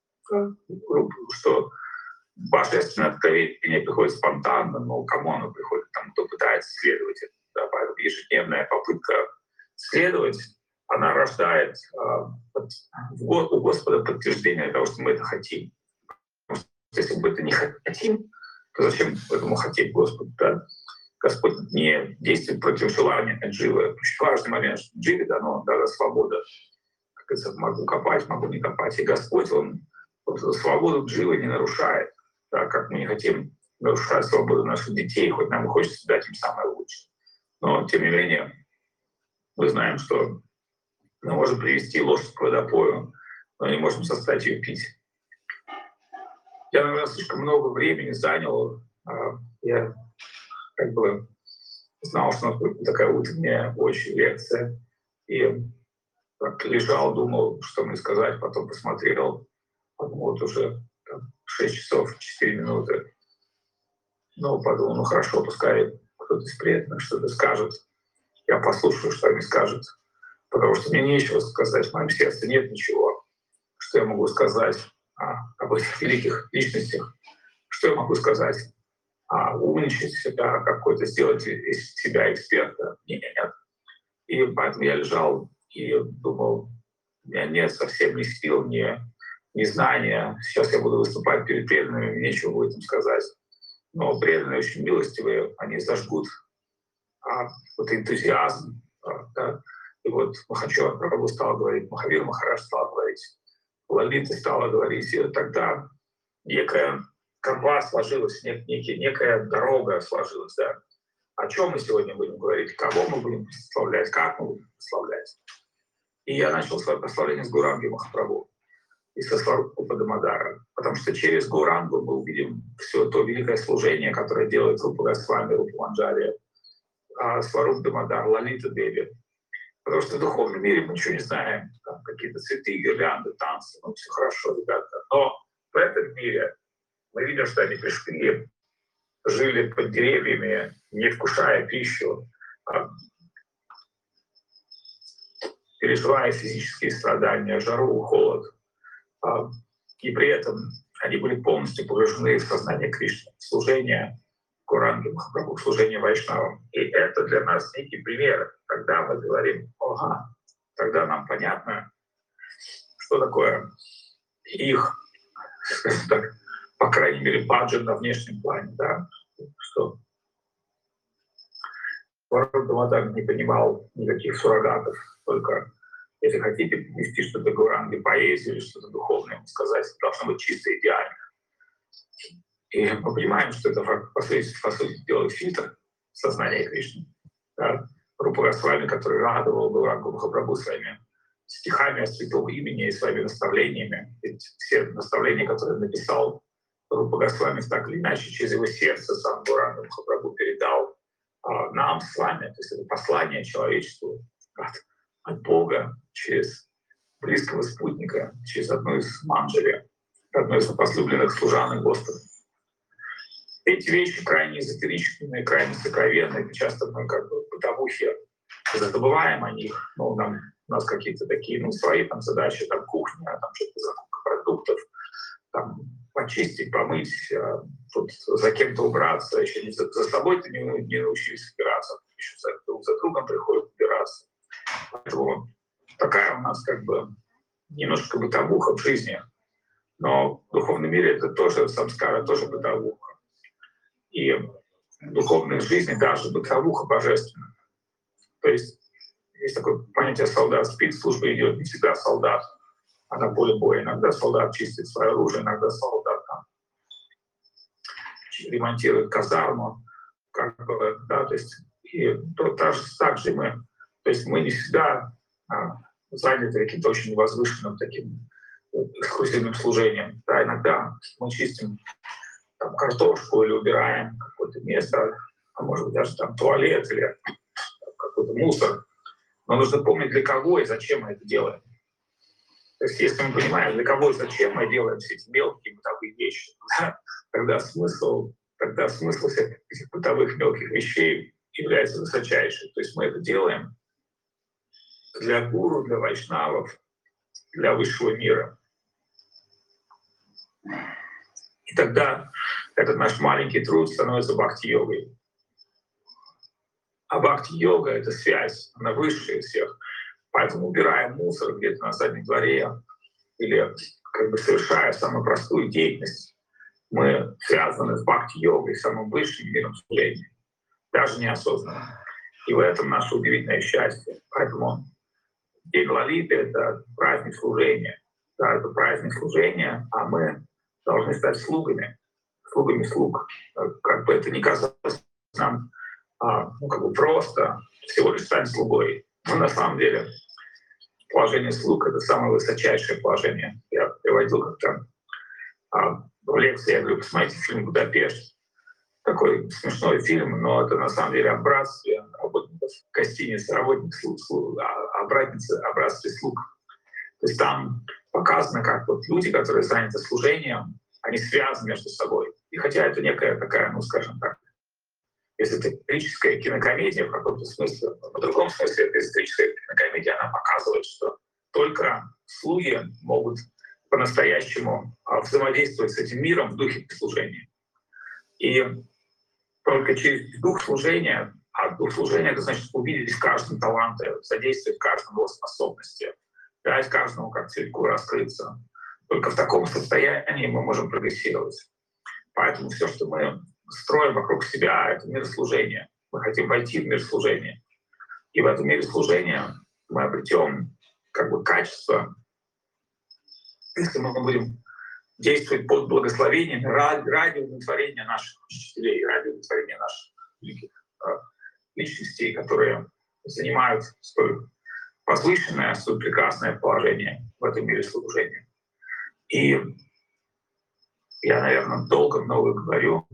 что божественное откровение приходит спонтанно, но кому оно приходит? Тому, кто пытается следовать этому. Да, поэтому ежедневная попытка следовать, она рождает э, у Господа подтверждение того, что мы это хотим. Потому что если мы это не хотим, то зачем этому хотеть Господу? Да? Господь не действует против желания дживы. Очень важный момент, что дживе дано, дана свобода. Как говорится, могу копать, могу не копать. И Господь, Он вот, свободу дживы не нарушает. Да, как мы не хотим нарушать свободу наших детей, хоть нам и хочется дать им самое лучшее. Но, тем не менее, мы знаем, что мы можем привести лошадь к водопою, но не можем заставить ее пить. Я, наверное, слишком много времени занял. Я как бы знал, что у нас такая утренняя очень лекция. И так лежал, думал, что мне сказать, потом посмотрел. Подумал, вот уже там, шесть часов четыре минуты. Ну, подумал, ну хорошо, пускай кто-то из преданных что-то скажет. Я послушаю, что они скажут. Потому что мне нечего сказать, в моем сердце нет ничего, что я могу сказать а, об этих великих личностях. Что я могу сказать? А, умничать себя, какой-то сделать из себя эксперта? Нет, нет. И поэтому я лежал и думал, у меня нет совсем ни сил, ни, ни знания. Сейчас я буду выступать перед преданными, мне нечего будет им сказать. Но преданные очень милостивые, они зажгут а, вот энтузиазм. А, да. И вот Махачуар Прабху стал говорить, Махавир Махарадж стал говорить, Лалита стала говорить, и тогда некая канва сложилась, нек, некий, некая дорога сложилась. Да. О чем мы сегодня будем говорить, кого мы будем прославлять, как мы будем прославлять. И я начал свое прославление с Гауранги Махапрабху и со Сварупа Дамодара, потому что через Гаурангу мы увидим все то великое служение, которое делает Рупа Госвами, Рупа Манджари, Сваруп Дамодар, Лалита Деви. Потому что в духовном мире мы ничего не знаем, там какие-то цветы, гирлянды, танцы, ну все хорошо, ребята. Но в этом мире мы видим, что они пришли, жили под деревьями, не вкушая пищу, переживая физические страдания, жару, холод. И при этом они были полностью погружены в сознание Кришны, в служение Гауранги Махапрабху, в служение Вайшнавам. И это для нас некий пример, когда мы говорим: ага, тогда нам понятно, что такое их, скажем так, по крайней мере, баджан на внешнем плане, да, что Сварупа Дамодар не понимал никаких суррогатов, только если хотите вести что-то Гауранги, поэзию или что-то духовное, сказать, должно быть чисто идеально. И мы понимаем, что это по сути, по сути дела фильтр сознания Кришны. Да? Рупа Госвами, который радовал Гауранги Махапрабху своими стихами о святом имени и своими наставлениями. Ведь все наставления, которые написал Рупа Госвами, так или иначе через его сердце сам Гауранги Махапрабху передал а, нам с вами. То есть это послание человечеству от, от Бога через близкого спутника, через одну из манджари, одну из возлюбленных служанок Господа. Эти вещи крайне эзотерические, крайне сокровенные. Часто мы как бы в бытовухе забываем о них. Ну, нам, у нас какие-то такие, ну, свои там задачи, там кухня, там что-то закупка продуктов, там почистить, помыть, а, тут за кем-то убраться, еще не за, за собой ты не, не научились убираться, еще за, друг за другом приходит убираться. Поэтому такая у нас как бы немножко бытовуха в жизни. Но в духовном мире это тоже самскара, тоже бытовуха. И в духовной жизни даже бытовуха божественна. То есть есть такое понятие солдат. Спецслужба идет не всегда солдат, а на поле боя. Иногда солдат чистит свое оружие, иногда солдат там ремонтирует казарму. Как бы, да, то есть и то, так, так же мы, то есть мы не всегда а, заняты каким-то очень возвышенным таким эксклюзивным служением. Да, иногда мы чистим там картошку или убираем какое-то место, а может быть даже там туалет или какой-то мусор. Но нужно помнить, для кого и зачем мы это делаем. То есть если мы понимаем, для кого и зачем мы делаем все эти мелкие бытовые вещи, да, тогда смысл, тогда смысл всех этих бытовых мелких вещей является высочайшим. То есть мы это делаем для гуру, для вайшнавов, для высшего мира. И тогда этот наш маленький труд становится бхакти-йогой. А бхакти-йога — это связь, она высшая всех. Поэтому убираем мусор где-то на заднем дворе или как бы совершая самую простую деятельность, мы связаны с бхакти-йогой, самым высшим миром служения, даже неосознанно. И в этом наше удивительное счастье. Поэтому День Лалиты — это праздник служения. Да, это праздник служения, а мы должны стать слугами, слугами слуг. Как бы это ни казалось нам а, ну, как бы просто, всего лишь стать слугой. Но на самом деле положение слуг — это самое высочайшее положение. Я приводил как-то а, в лекции, я говорю, посмотрите фильм «Будапешт». Такой смешной фильм, но это на самом деле о братстве работников гостиницы, работников слуг, слуг, о братстве, о братстве слуг. То есть там показано, как вот люди, которые заняты служением, они связаны между собой. И хотя это некая такая, ну скажем так, эзотерическая кинокомедия в каком-то смысле, но в другом смысле эта эзотерическая кинокомедия, она показывает, что только слуги могут по-настоящему взаимодействовать с этим миром в духе служения. И только через дух служения, а дух служения — это значит увидеть в каждом таланты, задействовать в каждом его способности, дать каждому как цветку раскрыться. Только в таком состоянии мы можем прогрессировать. Поэтому все, что мы строим вокруг себя, это мир служения. Мы хотим войти в мир служения. И в этом мире служения мы обретем как бы качество, если мы будем действовать под благословением ради, ради удовлетворения наших учителей, ради удовлетворения наших великих э, личностей, которые занимают столь возвышенное, свое прекрасное положение в этом мире служения. И я, наверное, долго много говорю.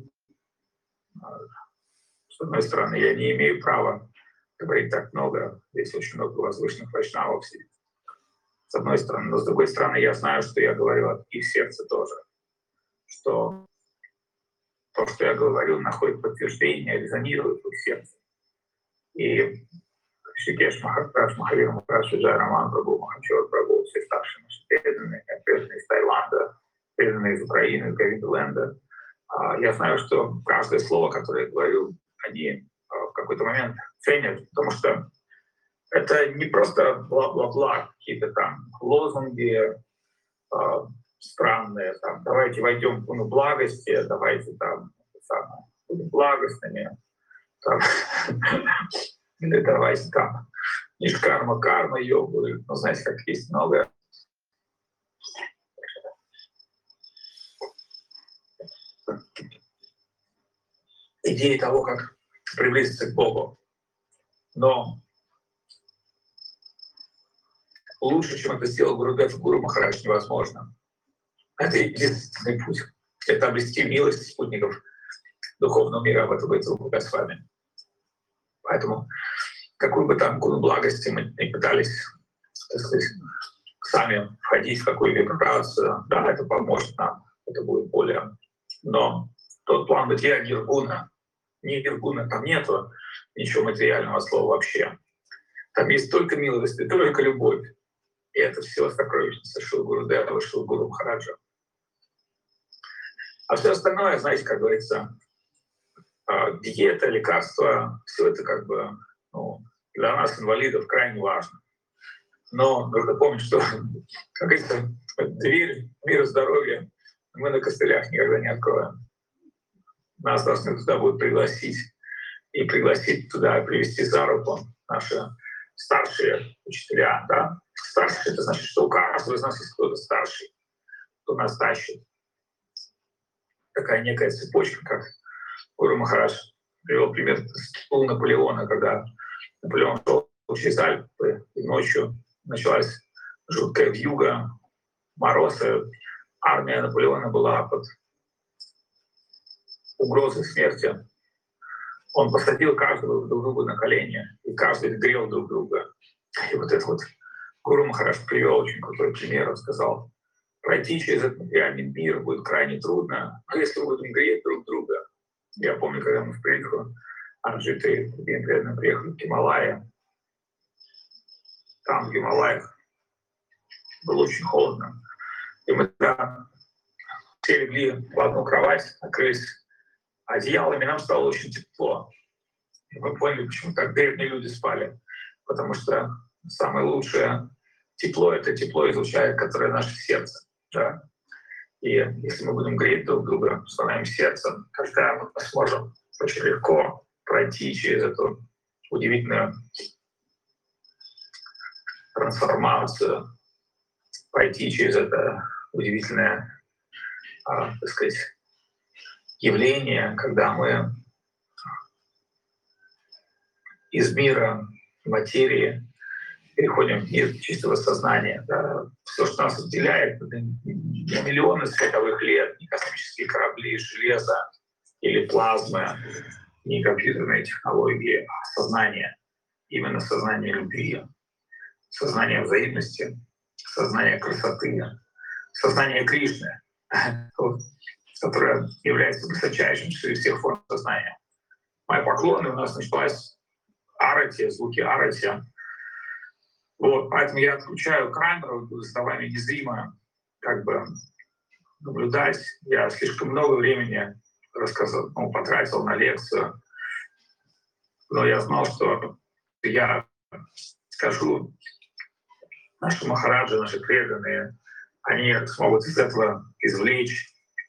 С одной стороны, я не имею права говорить так много. Здесь очень много возвышенных вайшнавов сидит. С одной стороны. Но с другой стороны, я знаю, что я говорю от их сердца тоже. Что то, что я говорю, находит подтверждение, резонирует в их сердце. И Шикеш Махарадж, Махавир Махарадж, Джай Раман Прабху, Махачор Прабху, все старшие наши преданные, преданные из Таиланда, преданные из Украины, из Гавинленда. Я знаю, что каждое слово, которое я говорю, они в какой-то момент ценят, потому что это не просто бла-бла-бла, какие-то там лозунги э, странные, там, давайте войдем в гуну благости, давайте там самое, будем благостными, там, или давайте там нишкарма, карма, йогу, ну, знаете, как есть много. Идеи того, как приблизиться к Богу. Но лучше, чем это сделал Гурудев и Гуру Махарадж, невозможно. Это единственный путь. Это обрести милость спутников духовного мира в этом Бога с вами. Поэтому какую бы там гуну благости мы не пытались, так сказать, сами входить в какую вибрацию, да, это поможет нам, это будет более. Но тот план бытия ниргуна, не ниргуна, там нету ничего материального слова вообще. Там есть только милость и только любовь. И это все сокровищница Шрила Гурудева, Шрила Гуру Махараджа. А все остальное, знаете, как говорится, диета, лекарства, все это как бы ну, для нас, инвалидов, крайне важно. Но нужно помнить, что, как говорится, дверь мира здоровья мы на костылях никогда не откроем. Нас должны туда будут пригласить. И пригласить туда, привести за руку наши старшие учителя. Да? Старшие — это значит, что у каждого из нас есть кто-то старший, кто нас тащит. Такая некая цепочка, как Гуру Махарадж привел пример у Наполеона, когда Наполеон шел через Альпы, и ночью началась жуткая вьюга, мороз. Армия Наполеона была под угрозой смерти. Он посадил каждого друг друга на колени, и каждый грел друг друга. И вот это вот Гуру Махарадж привел очень крутой пример. Он сказал, пройти через этот материальный мир будет крайне трудно, но если мы будем греть друг друга. Я помню, когда мы в Притху, Анджиты, преданно приехали в Гималайи. Там, в Гималаях, было очень холодно. И мы тогда все легли в одну кровать, накрылись одеялами, нам стало очень тепло. И мы поняли, почему так древние люди спали. Потому что самое лучшее тепло — это тепло излучает, которое наше сердце. Да? И если мы будем греть друг друга своим сердцем, тогда мы сможем очень легко пройти через эту удивительную трансформацию, пройти через это удивительное, а, так сказать, явление, когда мы из мира материи переходим в мир чистого сознания. Да. Все, что нас отделяет, это не миллионы световых лет, не космические корабли, железо или плазмы, не компьютерные технологии, а сознание. Именно сознание любви, сознание взаимности, сознание красоты, сознание Кришны, которое является высочайшим среди всех форм сознания. Мои поклоны, у нас началась арати, звуки арати. Вот, поэтому я отключаю камеру, буду за вами незримо как бы наблюдать. Я слишком много времени рассказал, ну, потратил на лекцию, но я знал, что я скажу, наши махараджи, наши преданные, они смогут из этого извлечь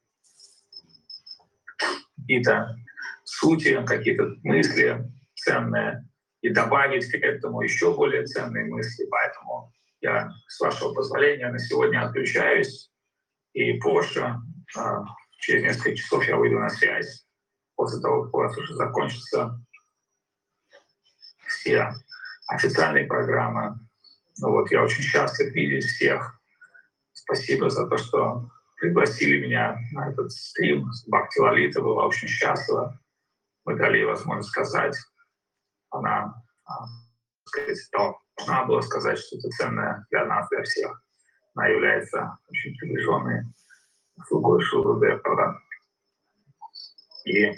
какие-то сути, какие-то мысли ценные и добавить к этому еще более ценные мысли. Поэтому я, с вашего позволения, на сегодня отключаюсь, и позже, через несколько часов, я выйду на связь, после того, как у вас уже закончатся все официальные программы, Ну вот, я очень счастлив видеть всех. Спасибо за то, что пригласили меня на этот стрим. Бхакти Лалита была очень счастлива. Мы дали ей возможность сказать. Она, а, сказать, должна была сказать что-то ценное для нас, для всех. Она является очень приближенной слугой Шри Гурудева. И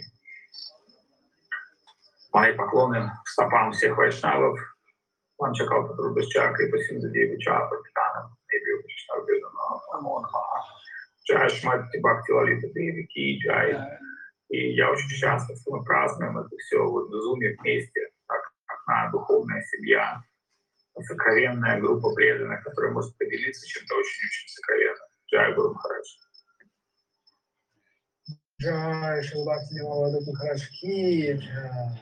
мои поклоны стопам всех вайшнавов. Панчакалпа Трубасча, Крипа Синдhu Деви Чапа, Питанам, Деви Вишнав Ведана, Намо Нама. Джай Шмати Бхакти Лалита Деви Ки Джай. И я очень счастлив, что мы празднуем это все вот в Зуме вместе, как одна духовная семья, сокровенная группа преданных, которая может поделиться чем-то очень-очень сокровенным. Джай Гуру Махарадж. Джай Шри Бхакти Винод Махарадж Ки Джай.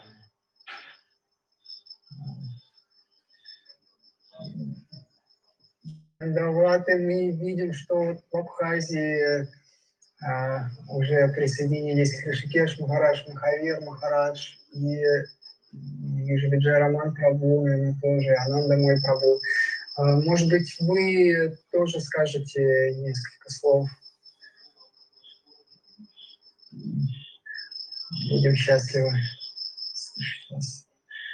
Давлаты мы видим, что вот в Абхазии а, уже присоединились Хришикеш Махарадж, Махавир Махарадж и вижу Виджай Раман Прабhu, наверное, тоже, Ананда Мой Прабhu. А, может быть, вы тоже скажете несколько слов? Будем счастливы слышать вас.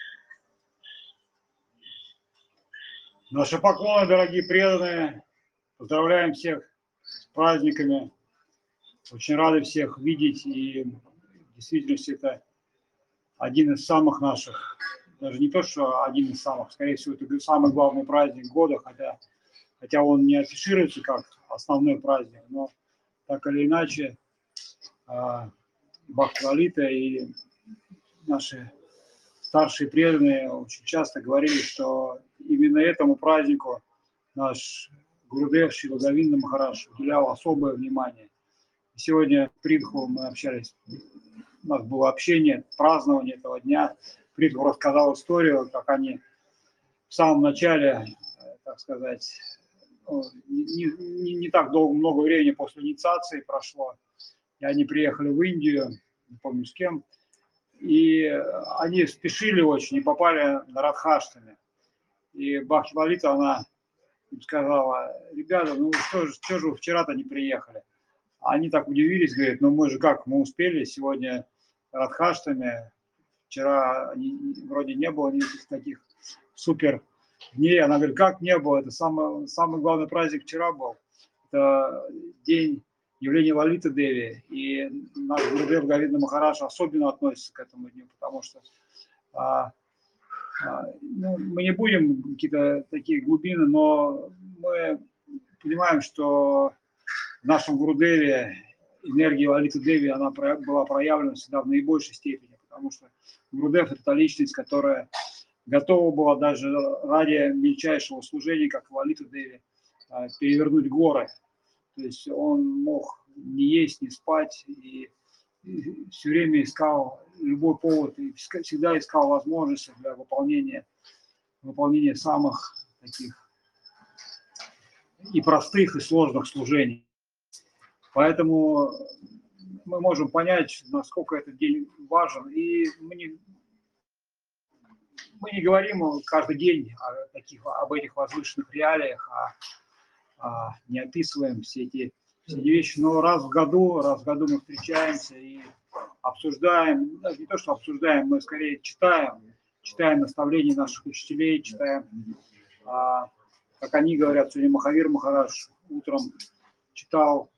Наши поклоны, дорогие преданные. Поздравляем всех с праздниками. Очень рады всех видеть. И в действительности это один из самых наших, даже не то, что один из самых, скорее всего, это самый главный праздник года, хотя, хотя он не афишируется как основной праздник, но так или иначе Бхакти Лалита и наши старшие преданные очень часто говорили, что именно этому празднику наш Гурудев Шрила Говинда Махарадж уделял особое внимание. И сегодня в Притху мы общались, у нас было общение, празднование этого дня. Притху рассказал историю, как они в самом начале, так сказать, не, не, не так долго, много времени после инициации прошло, и они приехали в Индию, не помню с кем, и они спешили очень и попали на Радхаштами. И Бхакти Лалита, она им сказала: ребята, ну что же, что же вы вчера-то не приехали? Они так удивились, говорят, ну мы же как, мы успели сегодня Радхаштами, вчера не, вроде не было никаких таких супер дней. Она говорит, как не было, это самый, самый главный праздник вчера был. Это день явления Лалиты Деви, и наш Гурудев Говинда Махарадж особенно относится к этому дню, потому что а, а, ну, мы не будем какие-то такие глубины, но мы понимаем, что в нашем Гурудеве энергия Лалиты Деви, она была проявлена всегда в наибольшей степени, потому что Гурудев – это та личность, которая готова была даже ради мельчайшего служения, как Лалита Деви, перевернуть горы. То есть он мог не есть, не спать, и все время искал любой повод, и всегда искал возможности для выполнения, выполнения самых таких и простых, и сложных служений. Поэтому мы можем понять, насколько этот день важен. И мы не, мы не говорим каждый день о таких, об этих возвышенных реалиях, а, а не описываем все эти, все эти вещи. Но раз в году, раз в году мы встречаемся и обсуждаем, даже не то, что обсуждаем, мы скорее читаем, читаем наставления наших учителей, читаем, а, как они говорят, сегодня Махавир Махарадж утром читал,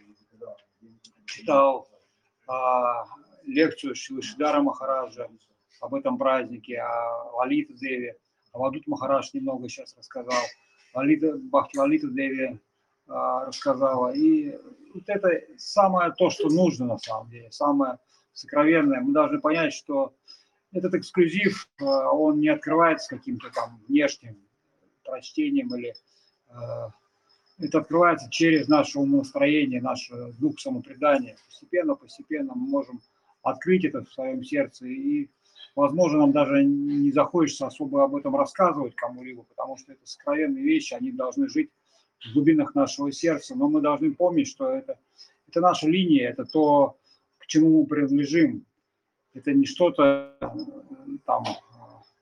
читал а, лекцию Шидара Махараджа об этом празднике, о Лалита Деви, а Вадут Махарадж немного сейчас рассказал, Лалита, Бхакти Лалита Деви а, рассказала. И вот это самое то, что нужно на самом деле, самое сокровенное. Мы должны понять, что этот эксклюзив, он не открывается каким-то там внешним прочтением или э, это открывается через наше умонастроение, наш дух самопредания. Постепенно, постепенно мы можем открыть это в своем сердце. И, возможно, нам даже не захочется особо об этом рассказывать кому-либо, потому что это сокровенные вещи, они должны жить в глубинах нашего сердца. Но мы должны помнить, что это, это наша линия, это то, к чему мы принадлежим. Это не что-то там,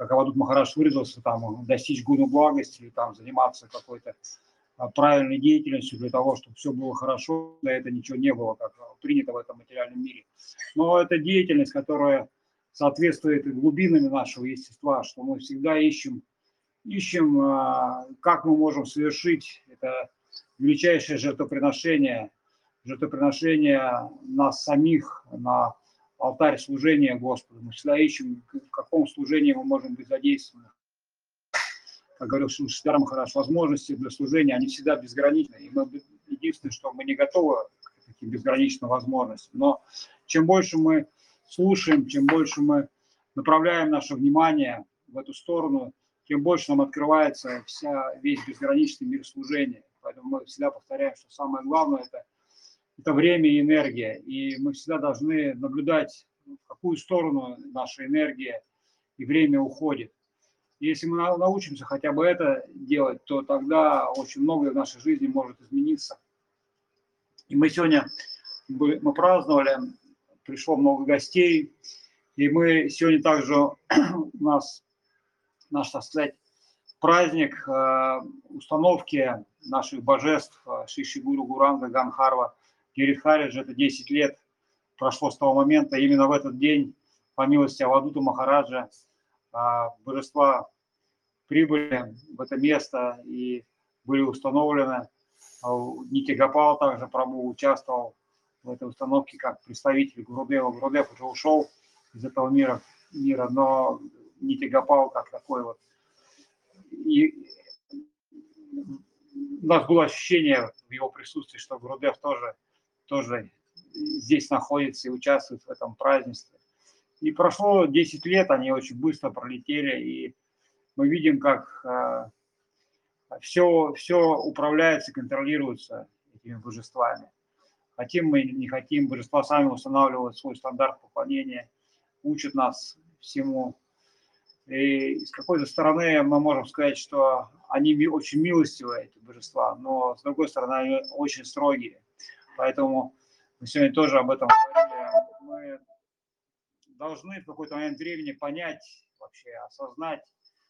как Авадут Махарадж выразился, там, достичь гуна благости, или там, заниматься какой-то правильной деятельностью для того, чтобы все было хорошо, да это ничего не было, как принято в этом материальном мире. Но это деятельность, которая соответствует глубинами нашего естества, что мы всегда ищем, ищем, как мы можем совершить это величайшее жертвоприношение, жертвоприношение нас самих на алтарь служения Господу. Мы всегда ищем, в каком служении мы можем быть задействованы. Как говорил Шидар Махарадж, возможности для служения, они всегда безграничны. И мы, единственное, что мы не готовы к таким безграничным возможностям. Но чем больше мы слушаем, чем больше мы направляем наше внимание в эту сторону, тем больше нам открывается вся, весь безграничный мир служения. Поэтому мы всегда повторяем, что самое главное – это, это время и энергия. И мы всегда должны наблюдать, в какую сторону наша энергия и время уходит. Если мы научимся хотя бы это делать, то тогда очень многое в нашей жизни может измениться. И мы сегодня мы праздновали, пришло много гостей, и мы сегодня также у нас наш, так сказать, праздник э, установки наших божеств Шри Шри Гуру Гуранга Ганхарва Гиридхариджа. Это десять лет прошло с того момента. Именно в этот день, по милости Авадута Махараджа, э, божества прибыли в это место и были установлены. Нити Гопал также Прабху участвовал в этой установке как представитель Гурудева. Гурудев уже ушел из этого мира, мира но Нити Гопал как такой вот. И у нас было ощущение в его присутствии, что Гурудев тоже, тоже здесь находится и участвует в этом празднестве. И прошло десять лет, они очень быстро пролетели, и мы видим, как э, все, все управляется, контролируется этими божествами. Хотим мы, не хотим, божества сами устанавливают свой стандарт поклонения, учат нас всему. И с какой-то стороны мы можем сказать, что они очень милостивые, эти божества, но с другой стороны они очень строгие. Поэтому мы сегодня тоже об этом говорили. Мы должны в какой-то момент времени понять, вообще осознать,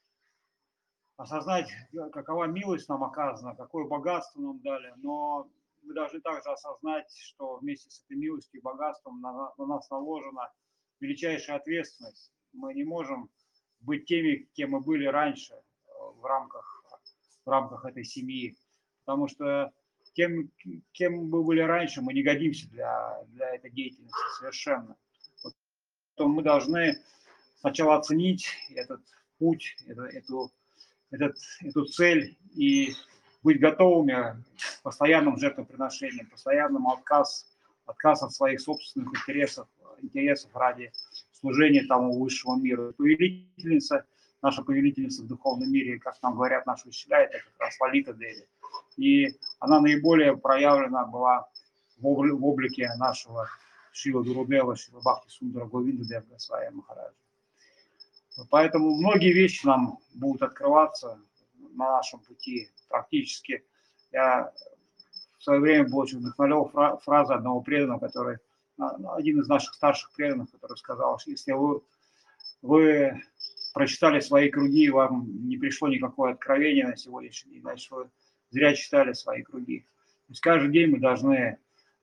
осознать, какова милость нам оказана, какое богатство нам дали, но мы должны также осознать, что вместе с этой милостью и богатством на, на нас наложена величайшая ответственность. Мы не можем быть теми, кем мы были раньше в рамках, в рамках этой семьи, потому что тем, кем мы были раньше, мы не годимся для, для этой деятельности совершенно. Вот, то мы должны сначала оценить этот путь, эту, эту Этот, эту цель и быть готовыми к постоянным жертвоприношениям, постоянному отказ, отказ от своих собственных интересов, интересов ради служения тому высшему миру. Повелительница, наша повелительница в духовном мире, как нам говорят наши учителя, это как раз Лалита Деви. И она наиболее проявлена была в облике нашего Шрила Гурудева, Шрила Бхакти Сундара Говинда Дева Госвами Махараджа. Поэтому многие вещи нам будут открываться на нашем пути практически. Я в свое время был очень вдохновлен фразой одного преданного, который, один из наших старших преданных, который сказал, что если вы, вы прочитали свои круги, и вам не пришло никакое откровение на сегодняшний день, значит, вы зря читали свои круги. То есть каждый день мы должны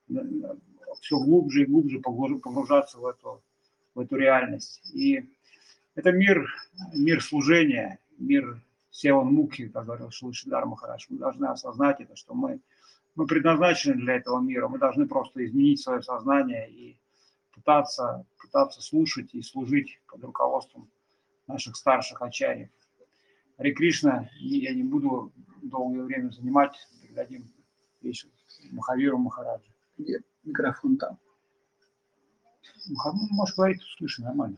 все глубже и глубже погружаться в эту, в эту реальность. И это мир, мир служения, мир Севан Мукхи, как говорил Шидар Махарадж. Мы должны осознать это, что мы, мы предназначены для этого мира. Мы должны просто изменить свое сознание и пытаться, пытаться слушать и служить под руководством наших старших ачарьев. Харе Кришна, я не буду долгое время занимать, передадим вещь Махавиру Махараджу. Где микрофон там? Махавир, можешь говорить, слышно нормально.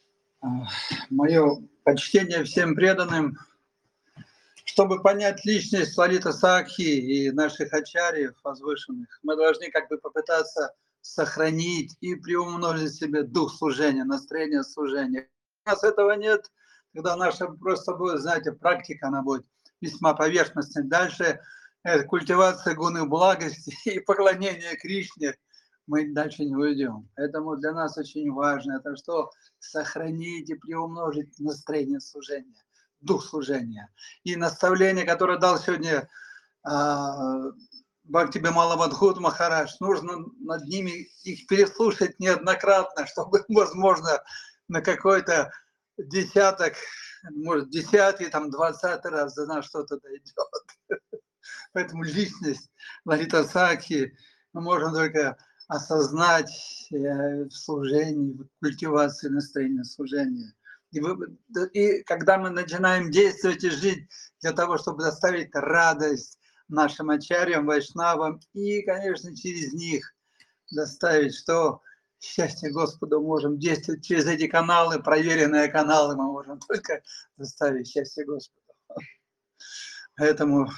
Мое почтение всем преданным. Чтобы понять личность Лалита Сакхи и наших ачарьев возвышенных, мы должны как бы попытаться сохранить и приумножить в себе дух служения, настроение служения. У нас этого нет, тогда наша просто будет, знаете, практика, она будет весьма поверхностной. Дальше культивация гуны благости и поклонение Кришне мы дальше не уйдем. Поэтому для нас очень важно это что? Сохранить и приумножить настроение служения, дух служения. И наставление, которое дал сегодня а, Бхакти Бимала Мадхут Махарадж, нужно над ними их переслушать неоднократно, чтобы, возможно, на какой-то десяток, может, десятый, там, двадцатый раз до нас что-то дойдет. Поэтому личность Лалита Сакхи мы можем только осознать в служении, в культивации настроения служения. И, вы, и когда мы начинаем действовать и жить для того, чтобы доставить радость нашим ачарьям, вайшнавам и, конечно, через них доставить, что счастье Господу можем действовать через эти каналы, проверенные каналы, мы можем только доставить счастье Господу. Поэтому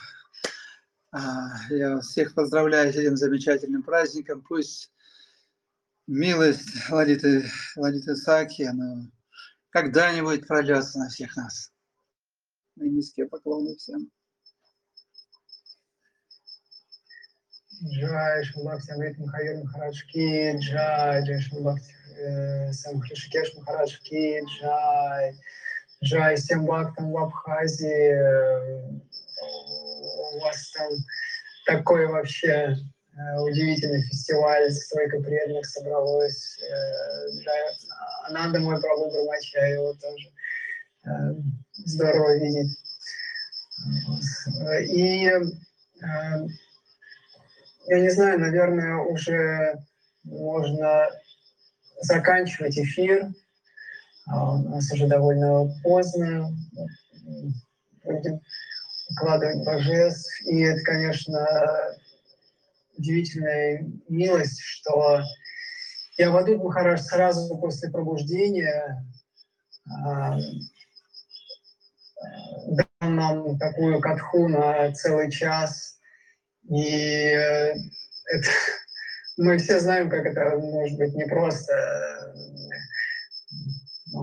я всех поздравляю с этим замечательным праздником. Пусть милость Лалиты, Лалиты Сакхи, она когда-нибудь прольется на всех нас. И низкие поклоны всем. Джай Шри Амрит Махаир Махарадж ки джай, Джай Шри Сам Хришикеш Махарадж ки джай, Джай всем бхактам в Абхазии. У вас там такой вообще удивительный фестиваль, столько преданных собралось. Ананда мой Прабху Брамача, его тоже здорово видеть. И я не знаю, наверное, уже можно заканчивать эфир. У нас уже довольно поздно. Будем укладывать божеств. И это, конечно, удивительная милость, что я Авадут Махарадж сразу после пробуждения дал нам такую катху на целый час. И это, мы все знаем, как это может быть непросто. Ну,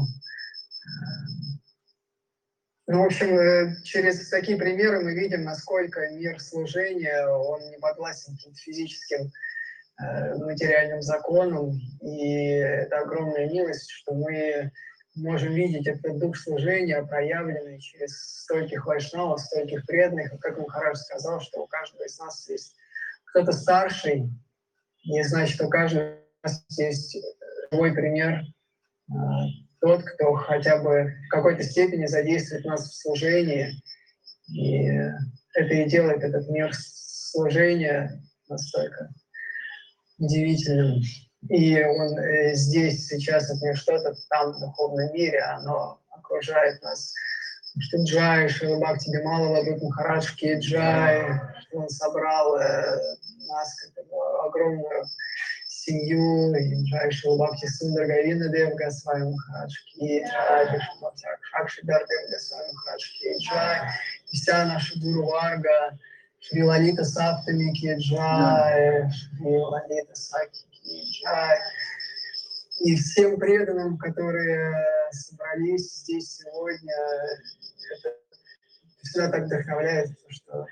ну, в общем, через такие примеры мы видим, насколько мир служения, он не подвластен каким-то физическим материальным законам. И это огромная милость, что мы можем видеть этот дух служения, проявленный через стольких вайшнавов, стольких преданных. И как Махарадж сказал, что у каждого из нас есть кто-то старший, и значит, у каждого из нас есть живой пример, тот, кто хотя бы в какой-то степени задействует нас в служении. И это и делает этот мир служения настолько удивительным. И он э, здесь, сейчас, это не что-то там в духовном мире, оно окружает нас. Что Джай, Шрила Бхакти Бимала Мадхут Махарадж ки джай, что он собрал э, нас, как огромную семью, и Джай Шрила Бхакти Сундар Говинда Дев Госвами Махарадж ки джай, Шрила Бхакти Акшидар Дев Госвами Махарадж ки джай, и вся наша Гуру Варга, Шри Лалита Саптами ки джай, Шри Лалита Сакхи ки джай. И всем преданным, которые собрались здесь сегодня, это всегда так вдохновляет, что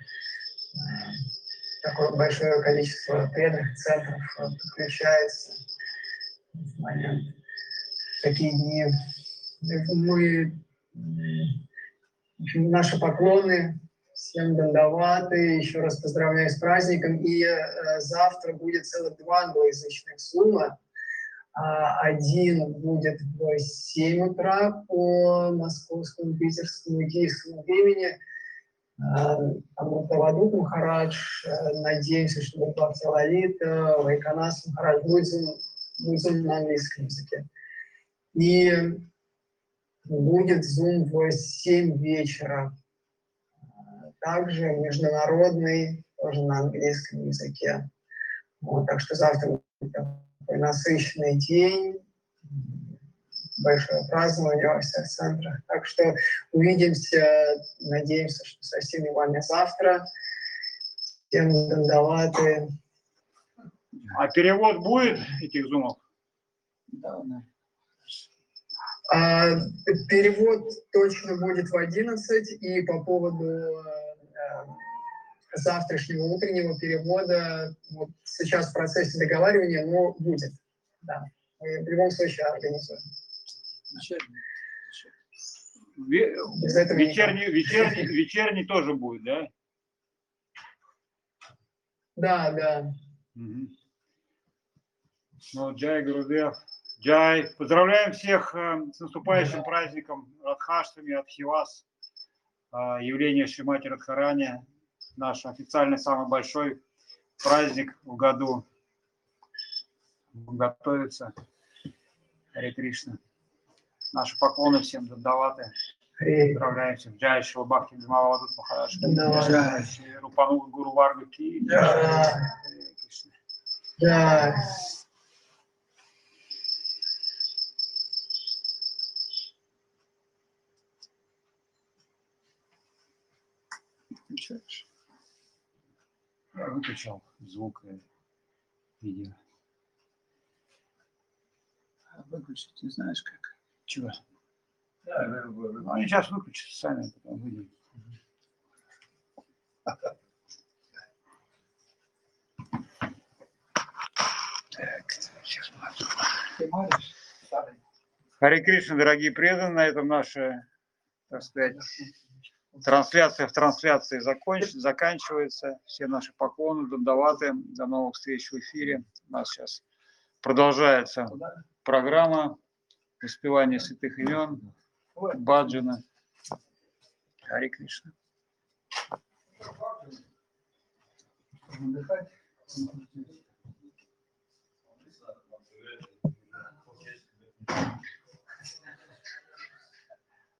такое большое количество преданных центров подключается в момент такие дни. Мы, наши поклоны всем дандаваты, еще раз поздравляю с праздником. И э, завтра будет целых два англоязычных зума. Один будет в семь утра по московскому, питерскому и киевскому времени. Авадут Махарадж, надеемся, что будет Бхакти Лалита, Вайканас Махарадж, будет зум, будет зум на английском языке. И будет зум в семь вечера. Также международный, тоже на английском языке. Вот, так что завтра будет такой насыщенный день, большое празднование во всех центрах. Так что увидимся, надеемся, что со всеми вами завтра. Всем дандаваты. А перевод будет этих зумов? Да, да. А, перевод точно будет в одиннадцать. И по поводу завтрашнего утреннего перевода. Вот сейчас в процессе договаривания, но будет. Да. Мы в любом случае организуем. Ве- Без этого Вечерний, никак. вечерний, вечерний тоже будет, да? Да, да. Мгм. Ну, Джай, Гурудев. Джай. Поздравляем всех э, с наступающим праздником Радхаштами, Адхивас, э, явление Шримати Радхарани. Наш официальный самый большой праздник в году. Готовится. Харе Кришна. Наши поклоны всем Дандаваты. Поздравляем всех. Джай, Шилабхакти, Бимавадут Махараш. Давай. Джай, Рупану Гуру Варгу Ки. Да. Харе Кришна. Да. Включаешь? Я выключал звук и видео. А выключить не знаешь как? Чего? Ну, они сейчас выключатся сами, потом выйдем. Так, сейчас ты можешь? Харе Кришна, дорогие преданные, на этом наша, так сказать, трансляция в трансляции законч... заканчивается. Все наши поклоны, дандаваты. До новых встреч в эфире. У нас сейчас продолжается программа воспевания святых имен, баджана. Харе Кришна. Отдыхать.